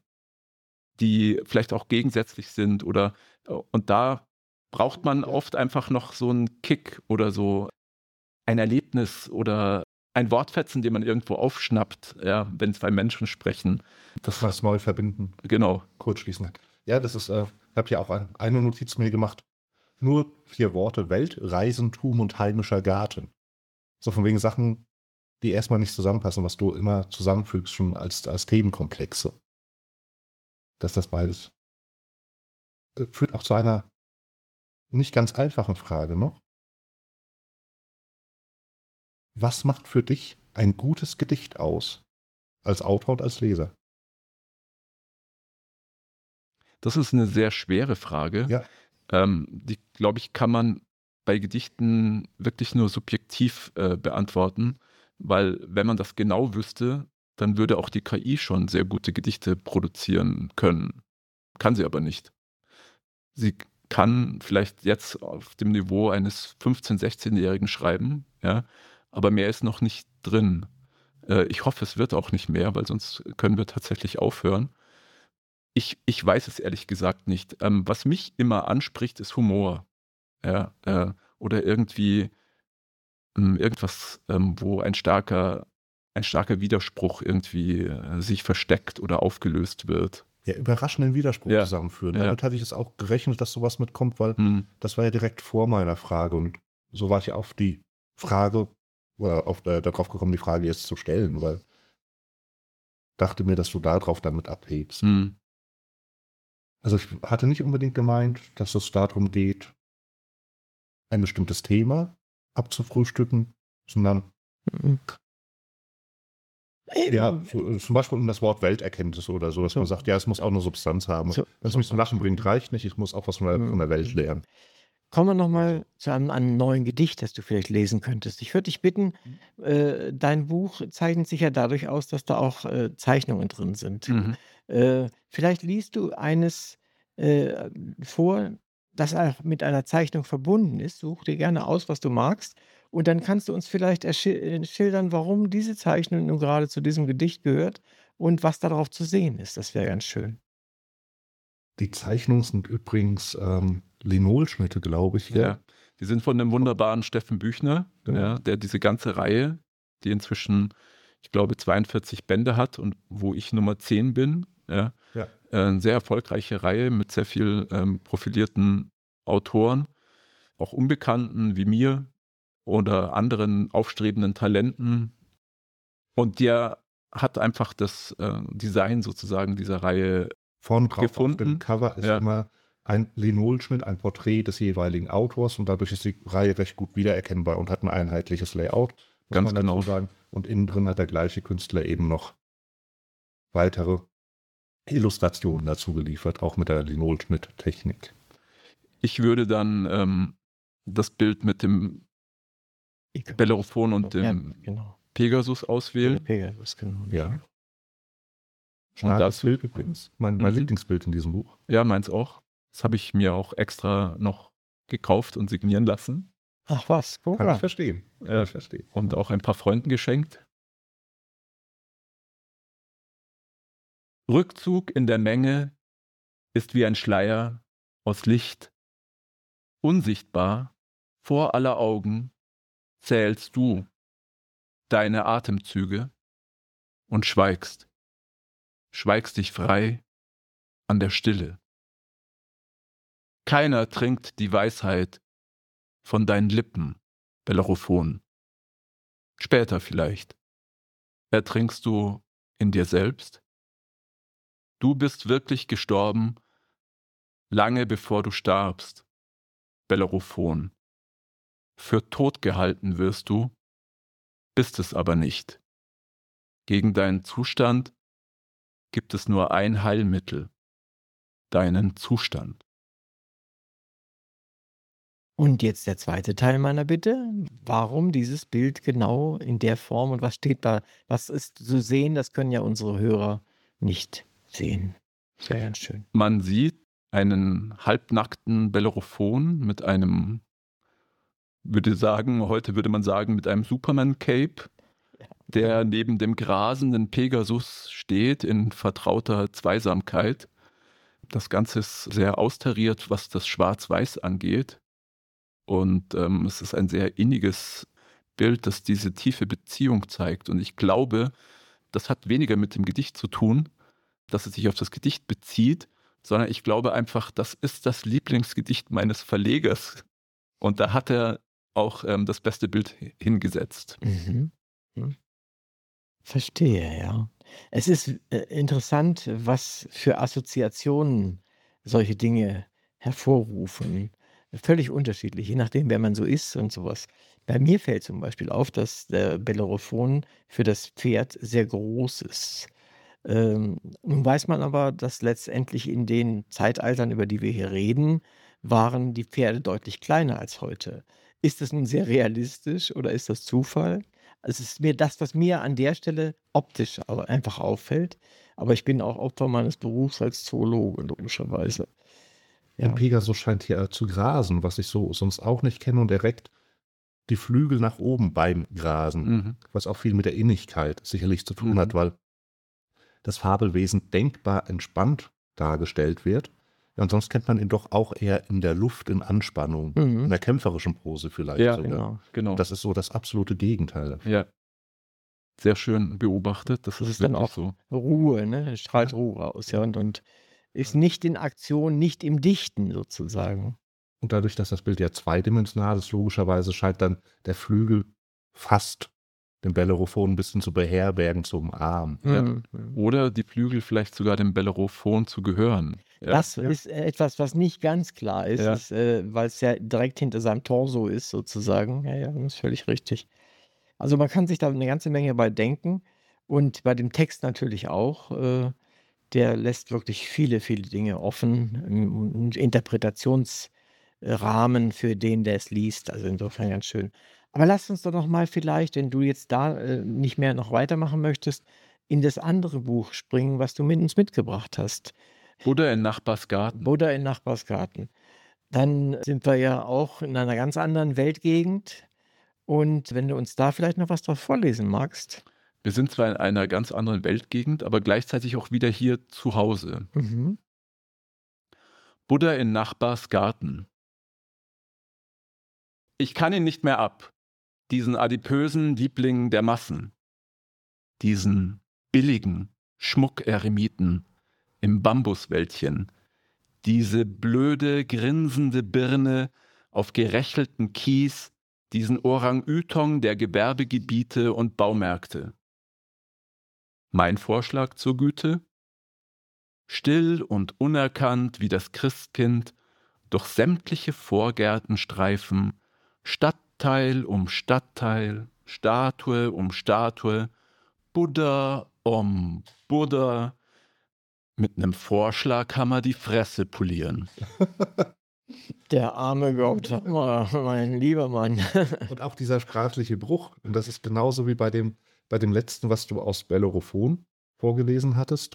die vielleicht auch gegensätzlich sind oder und da braucht man oft einfach noch so einen Kick oder so ein Erlebnis oder ein Wortfetzen, den man irgendwo aufschnappt, ja, wenn zwei Menschen sprechen. Das was neu verbinden, genau. kurz schließen. Ja, das ist, äh, ich habe ja auch ein, eine Notiz mir gemacht. Nur vier Worte: Welt, Reisentum und heimischer Garten. So von wegen Sachen, die erstmal nicht zusammenpassen, was du immer zusammenfügst, schon als, als Themenkomplexe. Dass das beides äh, führt auch zu einer nicht ganz einfachen Frage noch. Was macht für dich ein gutes Gedicht aus? Als Autor und als Leser? Das ist eine sehr schwere Frage. Ja. Ähm, die, glaube ich, kann man bei Gedichten wirklich nur subjektiv äh, beantworten, weil wenn man das genau wüsste, dann würde auch die K I schon sehr gute Gedichte produzieren können. Kann sie aber nicht. Sie kann vielleicht jetzt auf dem Niveau eines fünfzehn-, sechzehnjährigen schreiben, ja, aber mehr ist noch nicht drin. Äh, ich hoffe, es wird auch nicht mehr, weil sonst können wir tatsächlich aufhören. Ich, ich weiß es ehrlich gesagt nicht. Ähm, was mich immer anspricht, ist Humor. Ja, äh, oder irgendwie ähm, irgendwas, ähm, wo ein starker, ein starker Widerspruch irgendwie äh, sich versteckt oder aufgelöst wird. Ja, überraschenden Widerspruch Ja. zusammenführen. Ja. Damit hatte ich es auch gerechnet, dass sowas mitkommt, weil Hm. das war ja direkt vor meiner Frage. Und so war ich auf die Frage, oder auf, äh, darauf gekommen, die Frage jetzt zu stellen, weil ich dachte mir, dass du darauf damit abhebst. Hm. Also ich hatte nicht unbedingt gemeint, dass es darum geht, ein bestimmtes Thema abzufrühstücken, sondern Mhm. ja, so, zum Beispiel um das Wort Welterkenntnis oder so, dass So. man sagt, ja, es muss auch eine Substanz haben. So. Wenn es mich zum Lachen bringt, reicht nicht, ich muss auch was von der, von der Welt lernen. Kommen wir nochmal zu einem, einem neuen Gedicht, das du vielleicht lesen könntest. Ich würde dich bitten, äh, dein Buch zeichnet sich ja dadurch aus, dass da auch äh, Zeichnungen drin sind. Mhm. Äh, vielleicht liest du eines äh, vor, das auch mit einer Zeichnung verbunden ist. Such dir gerne aus, was du magst. Und dann kannst du uns vielleicht erschi- äh, schildern, warum diese Zeichnung nun gerade zu diesem Gedicht gehört und was darauf zu sehen ist. Das wäre ganz schön. Die Zeichnungen sind übrigens ähm, Linolschnitte, glaube ich. Ja, die sind von dem wunderbaren Steffen Büchner, Genau. ja, der diese ganze Reihe, die inzwischen, ich glaube, zweiundvierzig Bände hat und wo ich Nummer zehn bin, ja, Ja. äh, eine sehr erfolgreiche Reihe mit sehr viel ähm, profilierten Autoren, auch Unbekannten wie mir oder anderen aufstrebenden Talenten. Und der hat einfach das äh, Design sozusagen dieser Reihe Vorn drauf gefunden. auf dem Cover ist Ja. immer ein Linolschnitt, ein Porträt des jeweiligen Autors und dadurch ist die Reihe recht gut wiedererkennbar und hat ein einheitliches Layout, muss Ganz man dazu genau. sagen. Und innen drin hat der gleiche Künstler eben noch weitere Illustrationen dazu geliefert, auch mit der Linolschnitttechnik. Ich würde dann ähm, das Bild mit dem Bellerophon und dem Ja, genau. Pegasus auswählen. Pegasus, genau. Ja. Und Starkes das, Bild übrigens. Mein, mein Mhm. Lieblingsbild in diesem Buch. ja, meins auch. Das habe ich mir auch extra noch gekauft und signieren lassen. Ach was, guck Kann ich mal. verstehen. Ja, ich verstehe. Und auch ein paar Freunden geschenkt. Rückzug in der Menge ist wie ein Schleier aus Licht. Unsichtbar, vor aller Augen, zählst du deine Atemzüge und schweigst. Schweigst dich frei an der Stille. Keiner trinkt die Weisheit von deinen Lippen, Bellerophon. Später vielleicht. Ertrinkst du in dir selbst? Du bist wirklich gestorben, lange bevor du starbst, Bellerophon. Für tot gehalten wirst du, bist es aber nicht. Gegen deinen Zustand gibt es nur ein Heilmittel, deinen Zustand. Und jetzt der zweite Teil meiner Bitte. Warum dieses Bild genau in der Form und was steht da? Was ist zu sehen? Das können ja unsere Hörer nicht sehen. Sehr ganz schön. Man sieht einen halbnackten Bellerophon mit einem, würde sagen, heute würde man sagen, mit einem Superman-Cape, der neben dem grasenden Pegasus steht in vertrauter Zweisamkeit. Das Ganze ist sehr austariert, was das Schwarz-Weiß angeht. Und ähm, es ist ein sehr inniges Bild, das diese tiefe Beziehung zeigt. Und ich glaube, das hat weniger mit dem Gedicht zu tun, dass es sich auf das Gedicht bezieht, sondern ich glaube einfach, das ist das Lieblingsgedicht meines Verlegers. Und da hat er auch ähm, das beste Bild hingesetzt. Mhm. Hm. Verstehe, ja. Es ist äh, interessant, was für Assoziationen solche Dinge hervorrufen. Völlig unterschiedlich, je nachdem, wer man so ist und sowas. Bei mir fällt zum Beispiel auf, dass der Bellerophon für das Pferd sehr groß ist. Ähm, nun weiß man aber, dass letztendlich in den Zeitaltern, über die wir hier reden, waren die Pferde deutlich kleiner als heute. Ist das nun sehr realistisch oder ist das Zufall? Es ist mir das, was mir an der Stelle optisch aber einfach auffällt. Aber ich bin auch Opfer meines Berufs als Zoologe, logischerweise. Der Ja. Pegasus scheint hier zu grasen, was ich so sonst auch nicht kenne, und er reckt die Flügel nach oben beim Grasen, Mhm. was auch viel mit der Innigkeit sicherlich zu tun Mhm. hat, weil das Fabelwesen denkbar entspannt dargestellt wird. Ja, und sonst kennt man ihn doch auch eher in der Luft, in Anspannung, Mhm. in der kämpferischen Pose vielleicht Ja, sogar. Genau. Genau. Das ist so das absolute Gegenteil davon. Ja. Sehr schön beobachtet. Das, Das ist ist dann wirklich auch so. Ruhe, ne? Es strahlt Ruhe aus, ja, und, und ist nicht in Aktion, nicht im Dichten sozusagen. Und dadurch, dass das Bild ja zweidimensional ist, logischerweise scheint dann der Flügel fast den Bellerophon ein bisschen zu beherbergen, zu umarmen. Mhm. Oder die Flügel vielleicht sogar dem Bellerophon zu gehören. Ja. Das ist äh, etwas, was nicht ganz klar ist, Ja. ist äh, weil es ja direkt hinter seinem Torso ist, sozusagen. Ja, ja, das ist völlig richtig. Also man kann sich da eine ganze Menge bei denken und bei dem Text natürlich auch. Äh, der lässt wirklich viele, viele Dinge offen, ähm, und Interpretationsrahmen für den, der es liest. Also insofern ganz schön. Aber lass uns doch noch mal vielleicht, wenn du jetzt da äh, nicht mehr noch weitermachen möchtest, in das andere Buch springen, was du mit uns mitgebracht hast. Buddha in Nachbarsgarten. Buddha in Nachbarsgarten. Dann sind wir ja auch in einer ganz anderen Weltgegend. Und wenn du uns da vielleicht noch was drauf vorlesen magst. Wir sind zwar in einer ganz anderen Weltgegend, aber gleichzeitig auch wieder hier zu Hause. Mhm. Buddha in Nachbarsgarten. Ich kann ihn nicht mehr ab, diesen adipösen Liebling der Massen, diesen billigen Schmuckeremiten im Bambuswäldchen, diese blöde, grinsende Birne auf gerächelten Kies, diesen Orang-Utong der Gewerbegebiete und Baumärkte. Mein Vorschlag zur Güte? Still und unerkannt wie das Christkind durch sämtliche Vorgärten streifen, Stadtteil um Stadtteil, Statue um Statue, Buddha um Buddha, mit nem Vorschlaghammer die Fresse polieren. Der arme Gautama, mein lieber Mann. Und auch dieser sprachliche Bruch, und das ist genauso wie bei dem, bei dem letzten, was du aus Bellerophon vorgelesen hattest,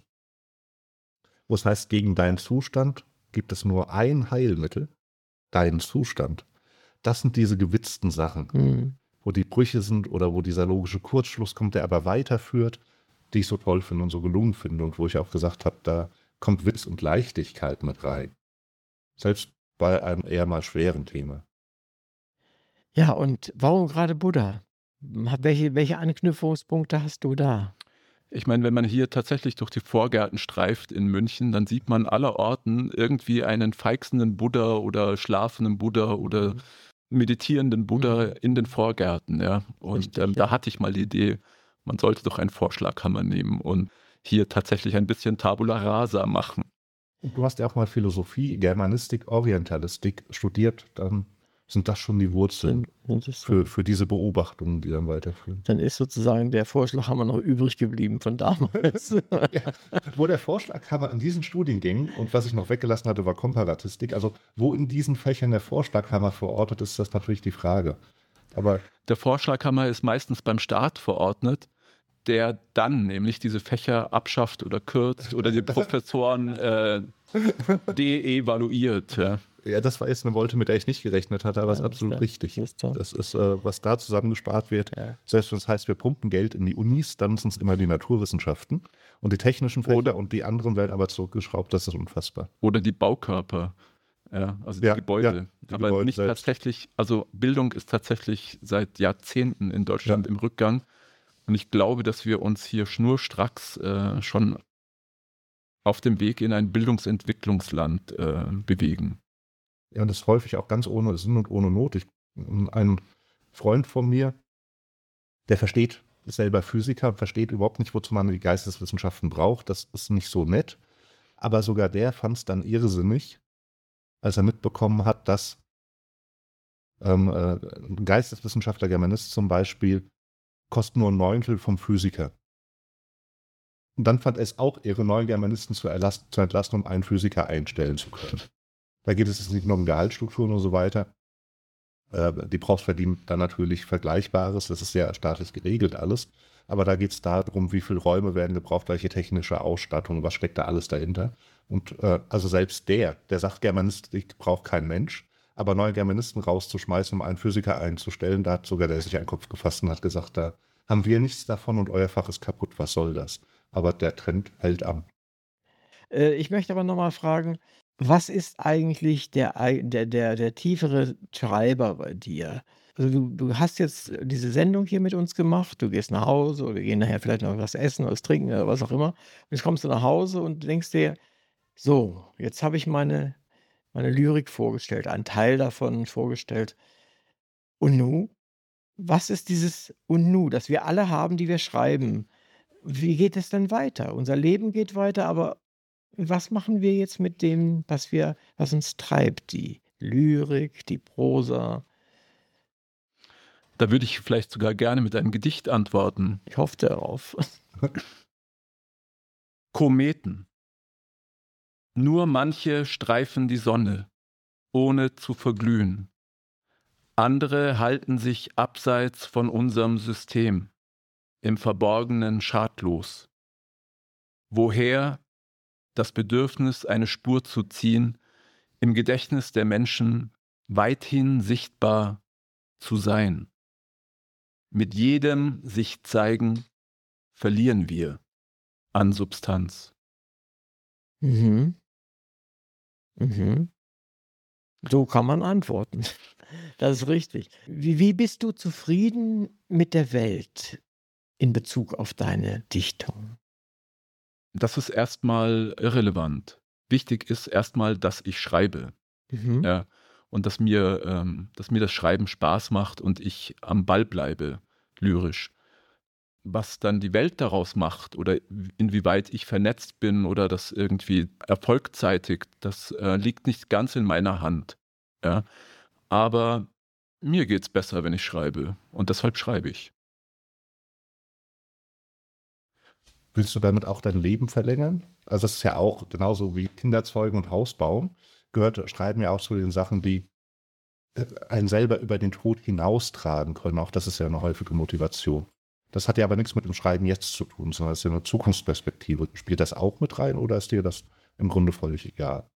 wo es heißt, gegen deinen Zustand gibt es nur ein Heilmittel, deinen Zustand. Das sind diese gewitzten Sachen, Hm. wo die Brüche sind oder wo dieser logische Kurzschluss kommt, der aber weiterführt, die ich so toll finde und so gelungen finde und wo ich auch gesagt habe, da kommt Witz und Leichtigkeit mit rein. Selbst bei einem eher mal schweren Thema. Ja, und warum gerade Buddha? Welche, welche Anknüpfungspunkte hast du da? Ich meine, wenn man hier tatsächlich durch die Vorgärten streift in München, dann sieht man allerorten irgendwie einen feixenden Buddha oder schlafenden Buddha oder meditierenden Buddha in den Vorgärten. Ja. Und Richtig, ähm, ja. da hatte ich mal die Idee, man sollte doch einen Vorschlaghammer nehmen und hier tatsächlich ein bisschen Tabula rasa machen. Und du hast ja auch mal Philosophie, Germanistik, Orientalistik studiert, dann sind das schon die Wurzeln Dann, das ist, für, für diese Beobachtungen, die dann weiterführen. dann ist sozusagen der Vorschlag haben wir noch übrig geblieben von damals. Ja, wo der Vorschlaghammer in diesen Studiengängen, und was ich noch weggelassen hatte, war Komparatistik, also wo in diesen Fächern der Vorschlaghammer verortet ist, das natürlich die Frage. Aber Der Vorschlaghammer ist meistens beim Staat verordnet, der dann nämlich diese Fächer abschafft oder kürzt oder die Professoren äh, de-evaluiert. Ja. ja, das war jetzt eine Wolte, mit der ich nicht gerechnet hatte, aber es Ja, ist absolut das- richtig. das ist so. Das ist, äh, was da zusammengespart wird. Ja. Selbst wenn es heißt, wir pumpen Geld in die Unis, dann sind es immer die Naturwissenschaften und die technischen Fächer Oder- und die anderen werden aber zurückgeschraubt. Das ist unfassbar. Oder die Baukörper, ja, also die Ja, Gebäude. ja, die Aber Gebäude nicht selbst. tatsächlich, also Bildung ist tatsächlich seit Jahrzehnten in Deutschland im Rückgang. Und ich glaube, dass wir uns hier schnurstracks äh, schon auf dem Weg in ein Bildungsentwicklungsland äh, bewegen. Ja, und das ist häufig auch ganz ohne Sinn und ohne Not. Ich, ein Freund von mir, der versteht, ist selber Physiker, versteht überhaupt nicht, wozu man die Geisteswissenschaften braucht. Das ist nicht so nett. Aber sogar der fand es dann irrsinnig, als er mitbekommen hat, dass ähm, äh, ein Geisteswissenschaftler, Germanist zum Beispiel, kostet nur ein Neuntel vom Physiker. Und dann fand er es auch irre, neun Germanisten zu, erlassen, zu entlassen, um einen Physiker einstellen zu können. Da geht es jetzt nicht nur um Gehaltsstrukturen und so weiter. Äh, die Profs verdienen dann natürlich Vergleichbares, das ist ja staatlich geregelt alles. Aber da geht es darum, wie viele Räume werden gebraucht, welche technische Ausstattung, was steckt da alles dahinter. Und äh, also selbst der, der sagt, Germanistik braucht kein Mensch, aber neue Germanisten rauszuschmeißen, um einen Physiker einzustellen, da hat sogar der sich einen Kopf gefasst und hat gesagt, da haben wir nichts davon und euer Fach ist kaputt, was soll das? Aber der Trend hält an. Äh, ich möchte aber nochmal fragen, was ist eigentlich der, ei- der, der, der tiefere Treiber bei dir? Also du, du hast jetzt diese Sendung hier mit uns gemacht, du gehst nach Hause oder wir gehen nachher vielleicht noch was essen oder was trinken oder was auch immer. Und jetzt kommst du nach Hause und denkst dir, so, jetzt habe ich meine, meine Lyrik vorgestellt, einen Teil davon vorgestellt. Und nun, was ist dieses Und Nu, das wir alle haben, die wir schreiben? Wie geht es denn weiter? Unser Leben geht weiter, aber was machen wir jetzt mit dem, was wir, was uns treibt? Die Lyrik, die Prosa. Da würde ich vielleicht sogar gerne mit einem Gedicht antworten. Ich hoffe darauf. Kometen. Nur manche streifen die Sonne, ohne zu verglühen. Andere halten sich abseits von unserem System, im Verborgenen schadlos. Woher das Bedürfnis, eine Spur zu ziehen, im Gedächtnis der Menschen weithin sichtbar zu sein? Mit jedem sich zeigen, verlieren wir an Substanz. Mhm. Mhm. So kann man antworten. Das ist richtig. Wie, wie bist du zufrieden mit der Welt in Bezug auf deine Dichtung? Das ist erstmal irrelevant. Wichtig ist erstmal, dass ich schreibe. Mhm. Ja, und dass mir, ähm, dass mir das Schreiben Spaß macht und ich am Ball bleibe, lyrisch. Was dann die Welt daraus macht oder inwieweit ich vernetzt bin oder das irgendwie Erfolg zeitigt, das äh, liegt nicht ganz in meiner Hand. Ja? Aber mir geht's besser, wenn ich schreibe und deshalb schreibe ich. Willst du damit auch dein Leben verlängern? Also das ist ja auch genauso wie Kinder zeugen und Haus bauen, gehört Schreiben ja auch zu den Sachen, die äh, einen selber über den Tod hinaustragen können. Auch das ist ja eine häufige Motivation. Das hat ja aber nichts mit dem Schreiben jetzt zu tun, sondern es ist ja eine Zukunftsperspektive. Spielt das auch mit rein oder ist dir das im Grunde völlig egal?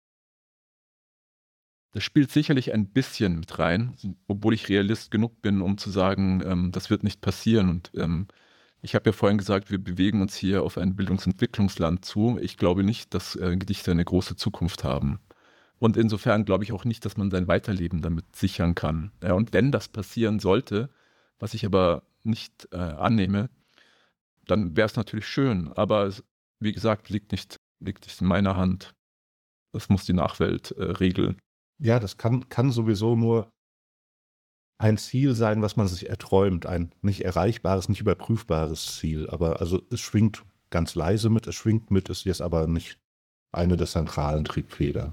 Das spielt sicherlich ein bisschen mit rein, obwohl ich Realist genug bin, um zu sagen, ähm, das wird nicht passieren. Und ähm, ich habe ja vorhin gesagt, wir bewegen uns hier auf ein Bildungsentwicklungsland zu. Ich glaube nicht, dass äh, Gedichte eine große Zukunft haben. Und insofern glaube ich auch nicht, dass man sein Weiterleben damit sichern kann. Ja, und wenn das passieren sollte, was ich aber nicht äh, annehme, dann wäre es natürlich schön. Aber es, wie gesagt, liegt nicht, liegt nicht in meiner Hand. Das muss die Nachwelt äh, regeln. Ja, das kann, kann sowieso nur ein Ziel sein, was man sich erträumt. Ein nicht erreichbares, nicht überprüfbares Ziel. Aber also es schwingt ganz leise mit, es schwingt mit, ist jetzt aber nicht eine der zentralen Triebfeder.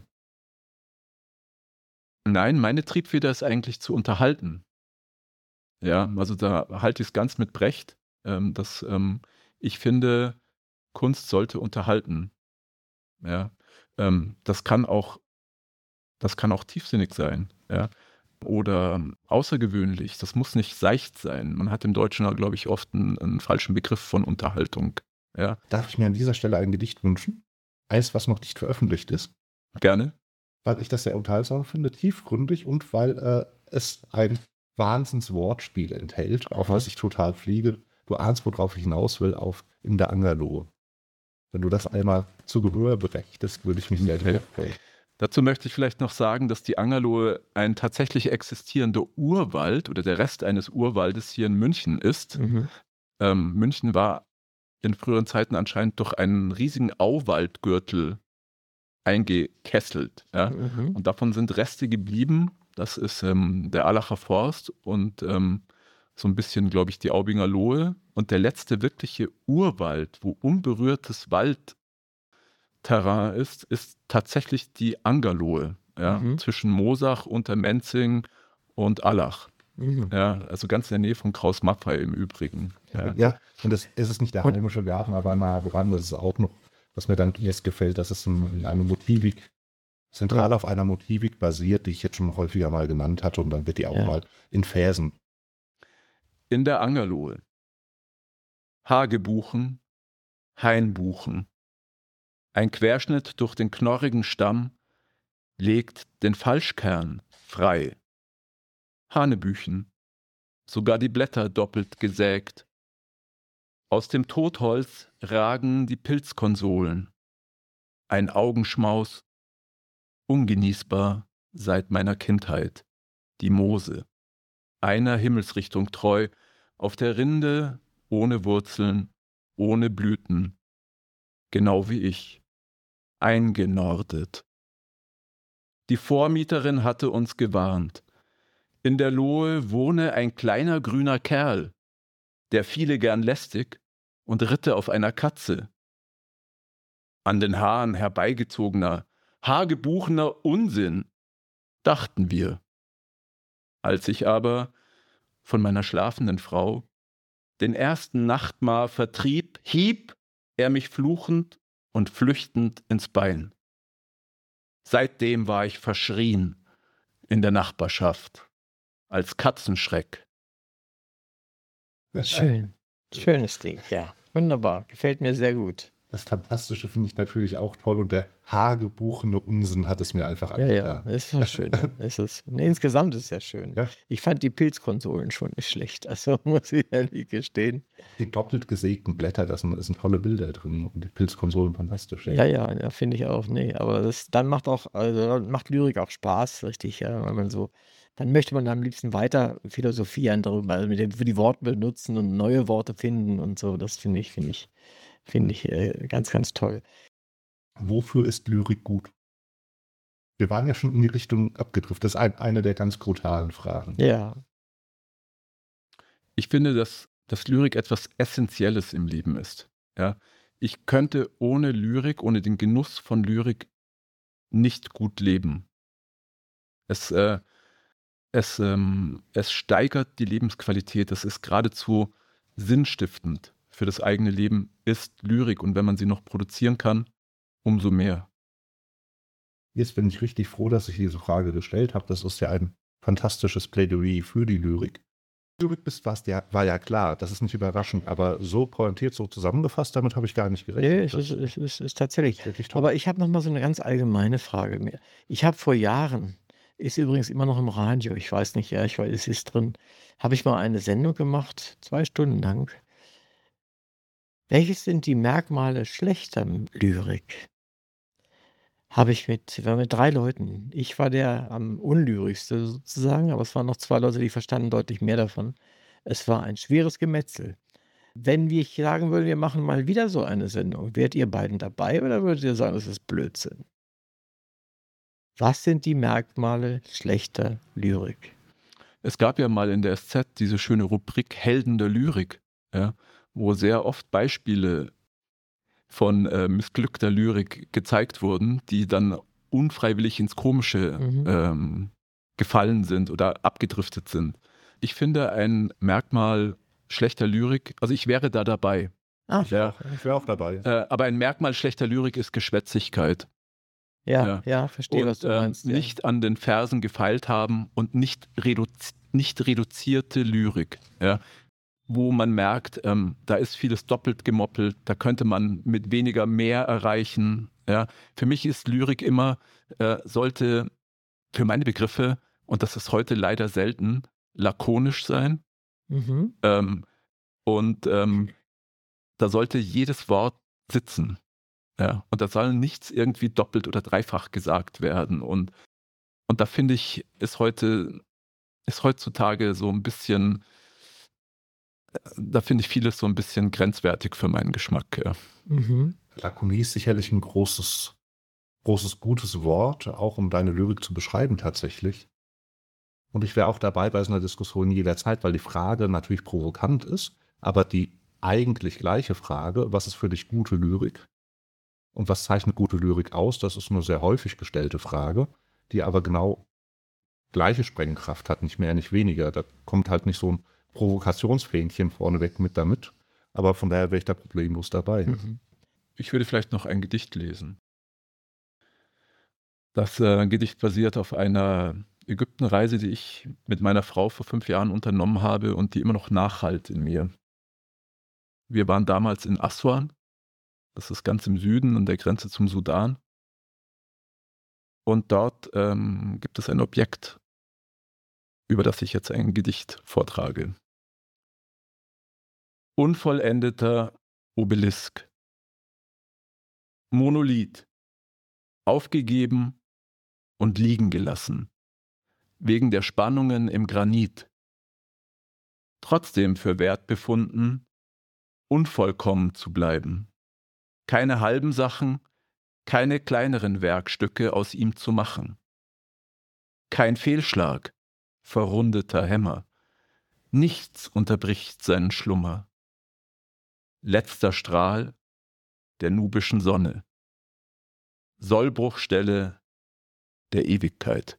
Nein, meine Triebfeder ist eigentlich zu unterhalten. Ja, also da halte ich es ganz mit Brecht, ähm, dass ähm, ich finde, Kunst sollte unterhalten. Ja, ähm, das kann auch, das kann auch tiefsinnig sein, ja, oder ähm, außergewöhnlich. Das muss nicht seicht sein. Man hat im Deutschen, glaube ich, oft einen, einen falschen Begriff von Unterhaltung. Ja, Darf ich mir an dieser Stelle ein Gedicht wünschen? Eins, was noch nicht veröffentlicht ist, gerne. weil ich das sehr unterhaltsam finde, tiefgründig und weil äh, es ein Wahnsinns-Wortspiel enthält, auf was ich total fliege. Du ahnst, worauf ich hinaus will, auf In der Angerlohe. Wenn du das einmal zu Gehör brächtest, würde ich mich sehr Okay. freuen. Dazu möchte ich vielleicht noch sagen, dass die Angerlohe ein tatsächlich existierender Urwald oder der Rest eines Urwaldes hier in München ist. Mhm. Ähm, München war in früheren Zeiten anscheinend durch einen riesigen Auwaldgürtel eingekesselt. Ja? Mhm. Und davon sind Reste geblieben. Das ist ähm, der Allacher Forst und ähm, so ein bisschen, glaube ich, die Aubinger Lohe. Und der letzte wirkliche Urwald, wo unberührtes Waldterrain ist, ist tatsächlich die Angerlohe. Ja? Mhm. Zwischen Moosach, Untermenzing und Allach. Mhm. Ja, also ganz in der Nähe von Kraus-Maffei im Übrigen. Ja. Ja, und das ist es nicht der Und- heimische Garten, aber nah dran, das ist auch noch, was mir dann jetzt gefällt, dass es in eine Motivik, zentral auf einer Motivik basiert, die ich jetzt schon häufiger mal genannt hatte und dann wird die auch Ja. mal in Versen. In der Angerlohe. Hagebuchen, Hainbuchen. Ein Querschnitt durch den knorrigen Stamm legt den Falschkern frei. Hanebüchen, sogar die Blätter doppelt gesägt. Aus dem Totholz ragen die Pilzkonsolen. Ein Augenschmaus, ungenießbar seit meiner Kindheit. Die Moose, einer Himmelsrichtung treu, auf der Rinde, ohne Wurzeln, ohne Blüten, genau wie ich, eingenordet. Die Vormieterin hatte uns gewarnt. In der Lohe wohne ein kleiner grüner Kerl, der viele gern lästig und ritte auf einer Katze. An den Haaren herbeigezogener, haargebuchener Unsinn, dachten wir. Als ich aber von meiner schlafenden Frau den ersten Nachtmahr vertrieb, hieb er mich fluchend und flüchtend ins Bein. Seitdem war ich verschrien in der Nachbarschaft, als Katzenschreck. Schön. Schönes Ding, ja. Wunderbar. Gefällt mir sehr gut. Das Fantastische finde ich natürlich auch toll und der haargebuchene Unsinn hat es mir einfach Ja, ja, ist ja schön. Ist es. Nee, insgesamt ist es ja schön. Ja. Ich fand die Pilzkonsolen schon nicht schlecht, also muss ich ehrlich gestehen. Die doppelt gesägten Blätter, da sind, sind tolle Bilder drin und die Pilzkonsolen fantastisch. Ja, ja, ja, finde ich auch. Nee, aber das, dann macht auch, also dann macht Lyrik auch Spaß, richtig, ja, weil man so, dann möchte man am liebsten weiter philosophieren darüber, also mit dem, für die Worte benutzen und neue Worte finden und so. Das finde ich, finde ich, finde ich äh, ganz, ganz toll. Wofür ist Lyrik gut? Wir waren ja schon in die Richtung abgedriftet. Das ist ein, eine der ganz brutalen Fragen. Ja. Ich finde, dass, dass Lyrik etwas Essentielles im Leben ist. Ja? Ich könnte ohne Lyrik, ohne den Genuss von Lyrik nicht gut leben. Es, äh, es, ähm, es steigert die Lebensqualität. Es ist geradezu sinnstiftend für das eigene Leben, ist Lyrik. Und wenn man sie noch produzieren kann, umso mehr. Jetzt bin ich richtig froh, dass ich diese Frage gestellt habe. Das ist ja ein fantastisches Plädoyer für die Lyrik. Lyrik bist, warst ja, war ja klar, das ist nicht überraschend, aber so pointiert, so zusammengefasst, damit habe ich gar nicht gerechnet. Nee, es ist, es ist, es ist tatsächlich. Wirklich toll. Aber ich habe noch mal so eine ganz allgemeine Frage mehr. Ich habe vor Jahren, ist übrigens immer noch im Radio, ich weiß nicht, ja, ich weiß, es ist drin, habe ich mal eine Sendung gemacht, zwei Stunden lang. Welches sind die Merkmale schlechter Lyrik? Habe ich mit, wir waren mit drei Leuten. Ich war der am unlyrigste sozusagen, aber es waren noch zwei Leute, die verstanden deutlich mehr davon. Es war ein schweres Gemetzel. Wenn ich sagen würde, wir machen mal wieder so eine Sendung, wärt ihr beiden dabei oder würdet ihr sagen, das ist Blödsinn? Was sind die Merkmale schlechter Lyrik? Es gab ja mal in der S Z diese schöne Rubrik Helden der Lyrik, ja, wo sehr oft Beispiele von äh, missglückter Lyrik gezeigt wurden, die dann unfreiwillig ins Komische Mhm. ähm, gefallen sind oder abgedriftet sind. Ich finde ein Merkmal schlechter Lyrik, also ich wäre da dabei, Ah, ja, Ich wäre auch dabei. äh, aber ein Merkmal schlechter Lyrik ist Geschwätzigkeit. ja, Ja. ja, verstehe, was Und du ähm, meinst. Ja. nicht an den Versen gefeilt haben und nicht, reduzi nicht reduzierte Lyrik, ja, wo man merkt, ähm, da ist vieles doppelt gemoppelt, da könnte man mit weniger mehr erreichen. Ja. Für mich ist Lyrik immer, äh, sollte für meine Begriffe, und das ist heute leider selten, lakonisch sein. Mhm. Ähm, und ähm, da sollte jedes Wort sitzen. Ja. Und da soll nichts irgendwie doppelt oder dreifach gesagt werden. Und, und da finde ich, ist heute, ist heutzutage so ein bisschen, da finde ich vieles so ein bisschen grenzwertig für meinen Geschmack. Ja. Mhm. Lakonie ist sicherlich ein großes, großes, gutes Wort, auch um deine Lyrik zu beschreiben tatsächlich. Und ich wäre auch dabei bei so einer Diskussion jederzeit, weil die Frage natürlich provokant ist, aber die eigentlich gleiche Frage, was ist für dich gute Lyrik und was zeichnet gute Lyrik aus, das ist eine sehr häufig gestellte Frage, die aber genau gleiche Sprengkraft hat, nicht mehr, nicht weniger. Da kommt halt nicht so ein Provokationsfähnchen vorneweg mit damit, aber von daher wäre ich da problemlos dabei. Mhm. Ich würde vielleicht noch ein Gedicht lesen. Das äh, Gedicht basiert auf einer Ägyptenreise, die ich mit meiner Frau vor fünf Jahren unternommen habe und die immer noch nachhallt in mir. Wir waren damals in Aswan, das ist ganz im Süden an der Grenze zum Sudan. Und dort ähm, gibt es ein Objekt, über das ich jetzt ein Gedicht vortrage. Unvollendeter Obelisk. Monolith. Aufgegeben und liegen gelassen. Wegen der Spannungen im Granit. Trotzdem für wert befunden, unvollkommen zu bleiben. Keine halben Sachen, keine kleineren Werkstücke aus ihm zu machen. Kein Fehlschlag, verrundeter Hämmer. Nichts unterbricht seinen Schlummer. Letzter Strahl der nubischen Sonne. Sollbruchstelle der Ewigkeit.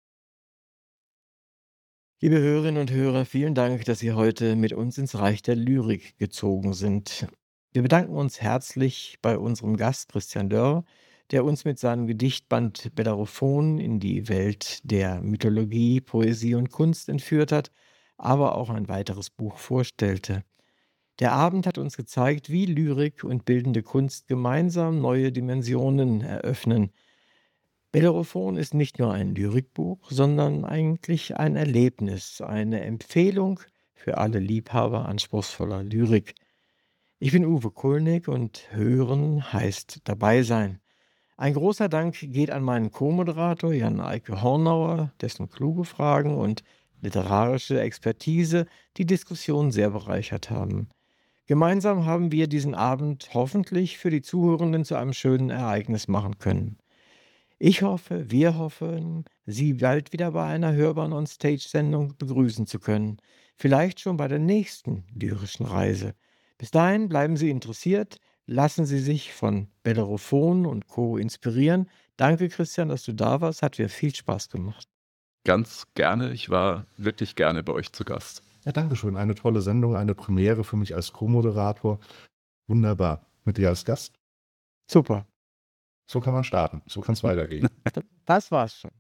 Liebe Hörerinnen und Hörer, vielen Dank, dass Sie heute mit uns ins Reich der Lyrik gezogen sind. Wir bedanken uns herzlich bei unserem Gast Christian Dörr, der uns mit seinem Gedichtband Bellerophon in die Welt der Mythologie, Poesie und Kunst entführt hat, aber auch ein weiteres Buch vorstellte. Der Abend hat uns gezeigt, wie Lyrik und bildende Kunst gemeinsam neue Dimensionen eröffnen. Bellerophon ist nicht nur ein Lyrikbuch, sondern eigentlich ein Erlebnis, eine Empfehlung für alle Liebhaber anspruchsvoller Lyrik. Ich bin Uwe Kulnig und Hören heißt dabei sein. Ein großer Dank geht an meinen Co-Moderator Jan-Eike Hornauer, dessen kluge Fragen und literarische Expertise die Diskussion sehr bereichert haben. Gemeinsam haben wir diesen Abend hoffentlich für die Zuhörenden zu einem schönen Ereignis machen können. Ich hoffe, wir hoffen, Sie bald wieder bei einer Hörbahn on Stage-Sendung begrüßen zu können. Vielleicht schon bei der nächsten lyrischen Reise. Bis dahin bleiben Sie interessiert, lassen Sie sich von Bellerophon und Co. inspirieren. Danke, Christian, dass du da warst. Hat mir viel Spaß gemacht. Ganz gerne. Ich war wirklich gerne bei euch zu Gast. Ja, danke schön. Eine tolle Sendung, eine Premiere für mich als Co-Moderator. Wunderbar. Mit dir als Gast. Super. So kann man starten. So kann es weitergehen. Das war's schon.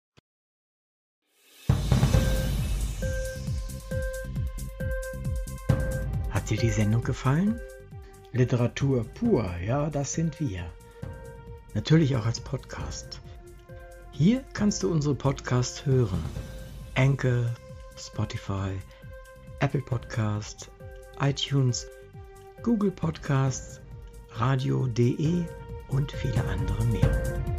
Hat dir die Sendung gefallen? Literatur pur, ja, das sind wir. Natürlich auch als Podcast. Hier kannst du unsere Podcasts hören. Anchor, Spotify, Apple Podcasts, iTunes, Google Podcasts, radio punkt de und viele andere mehr.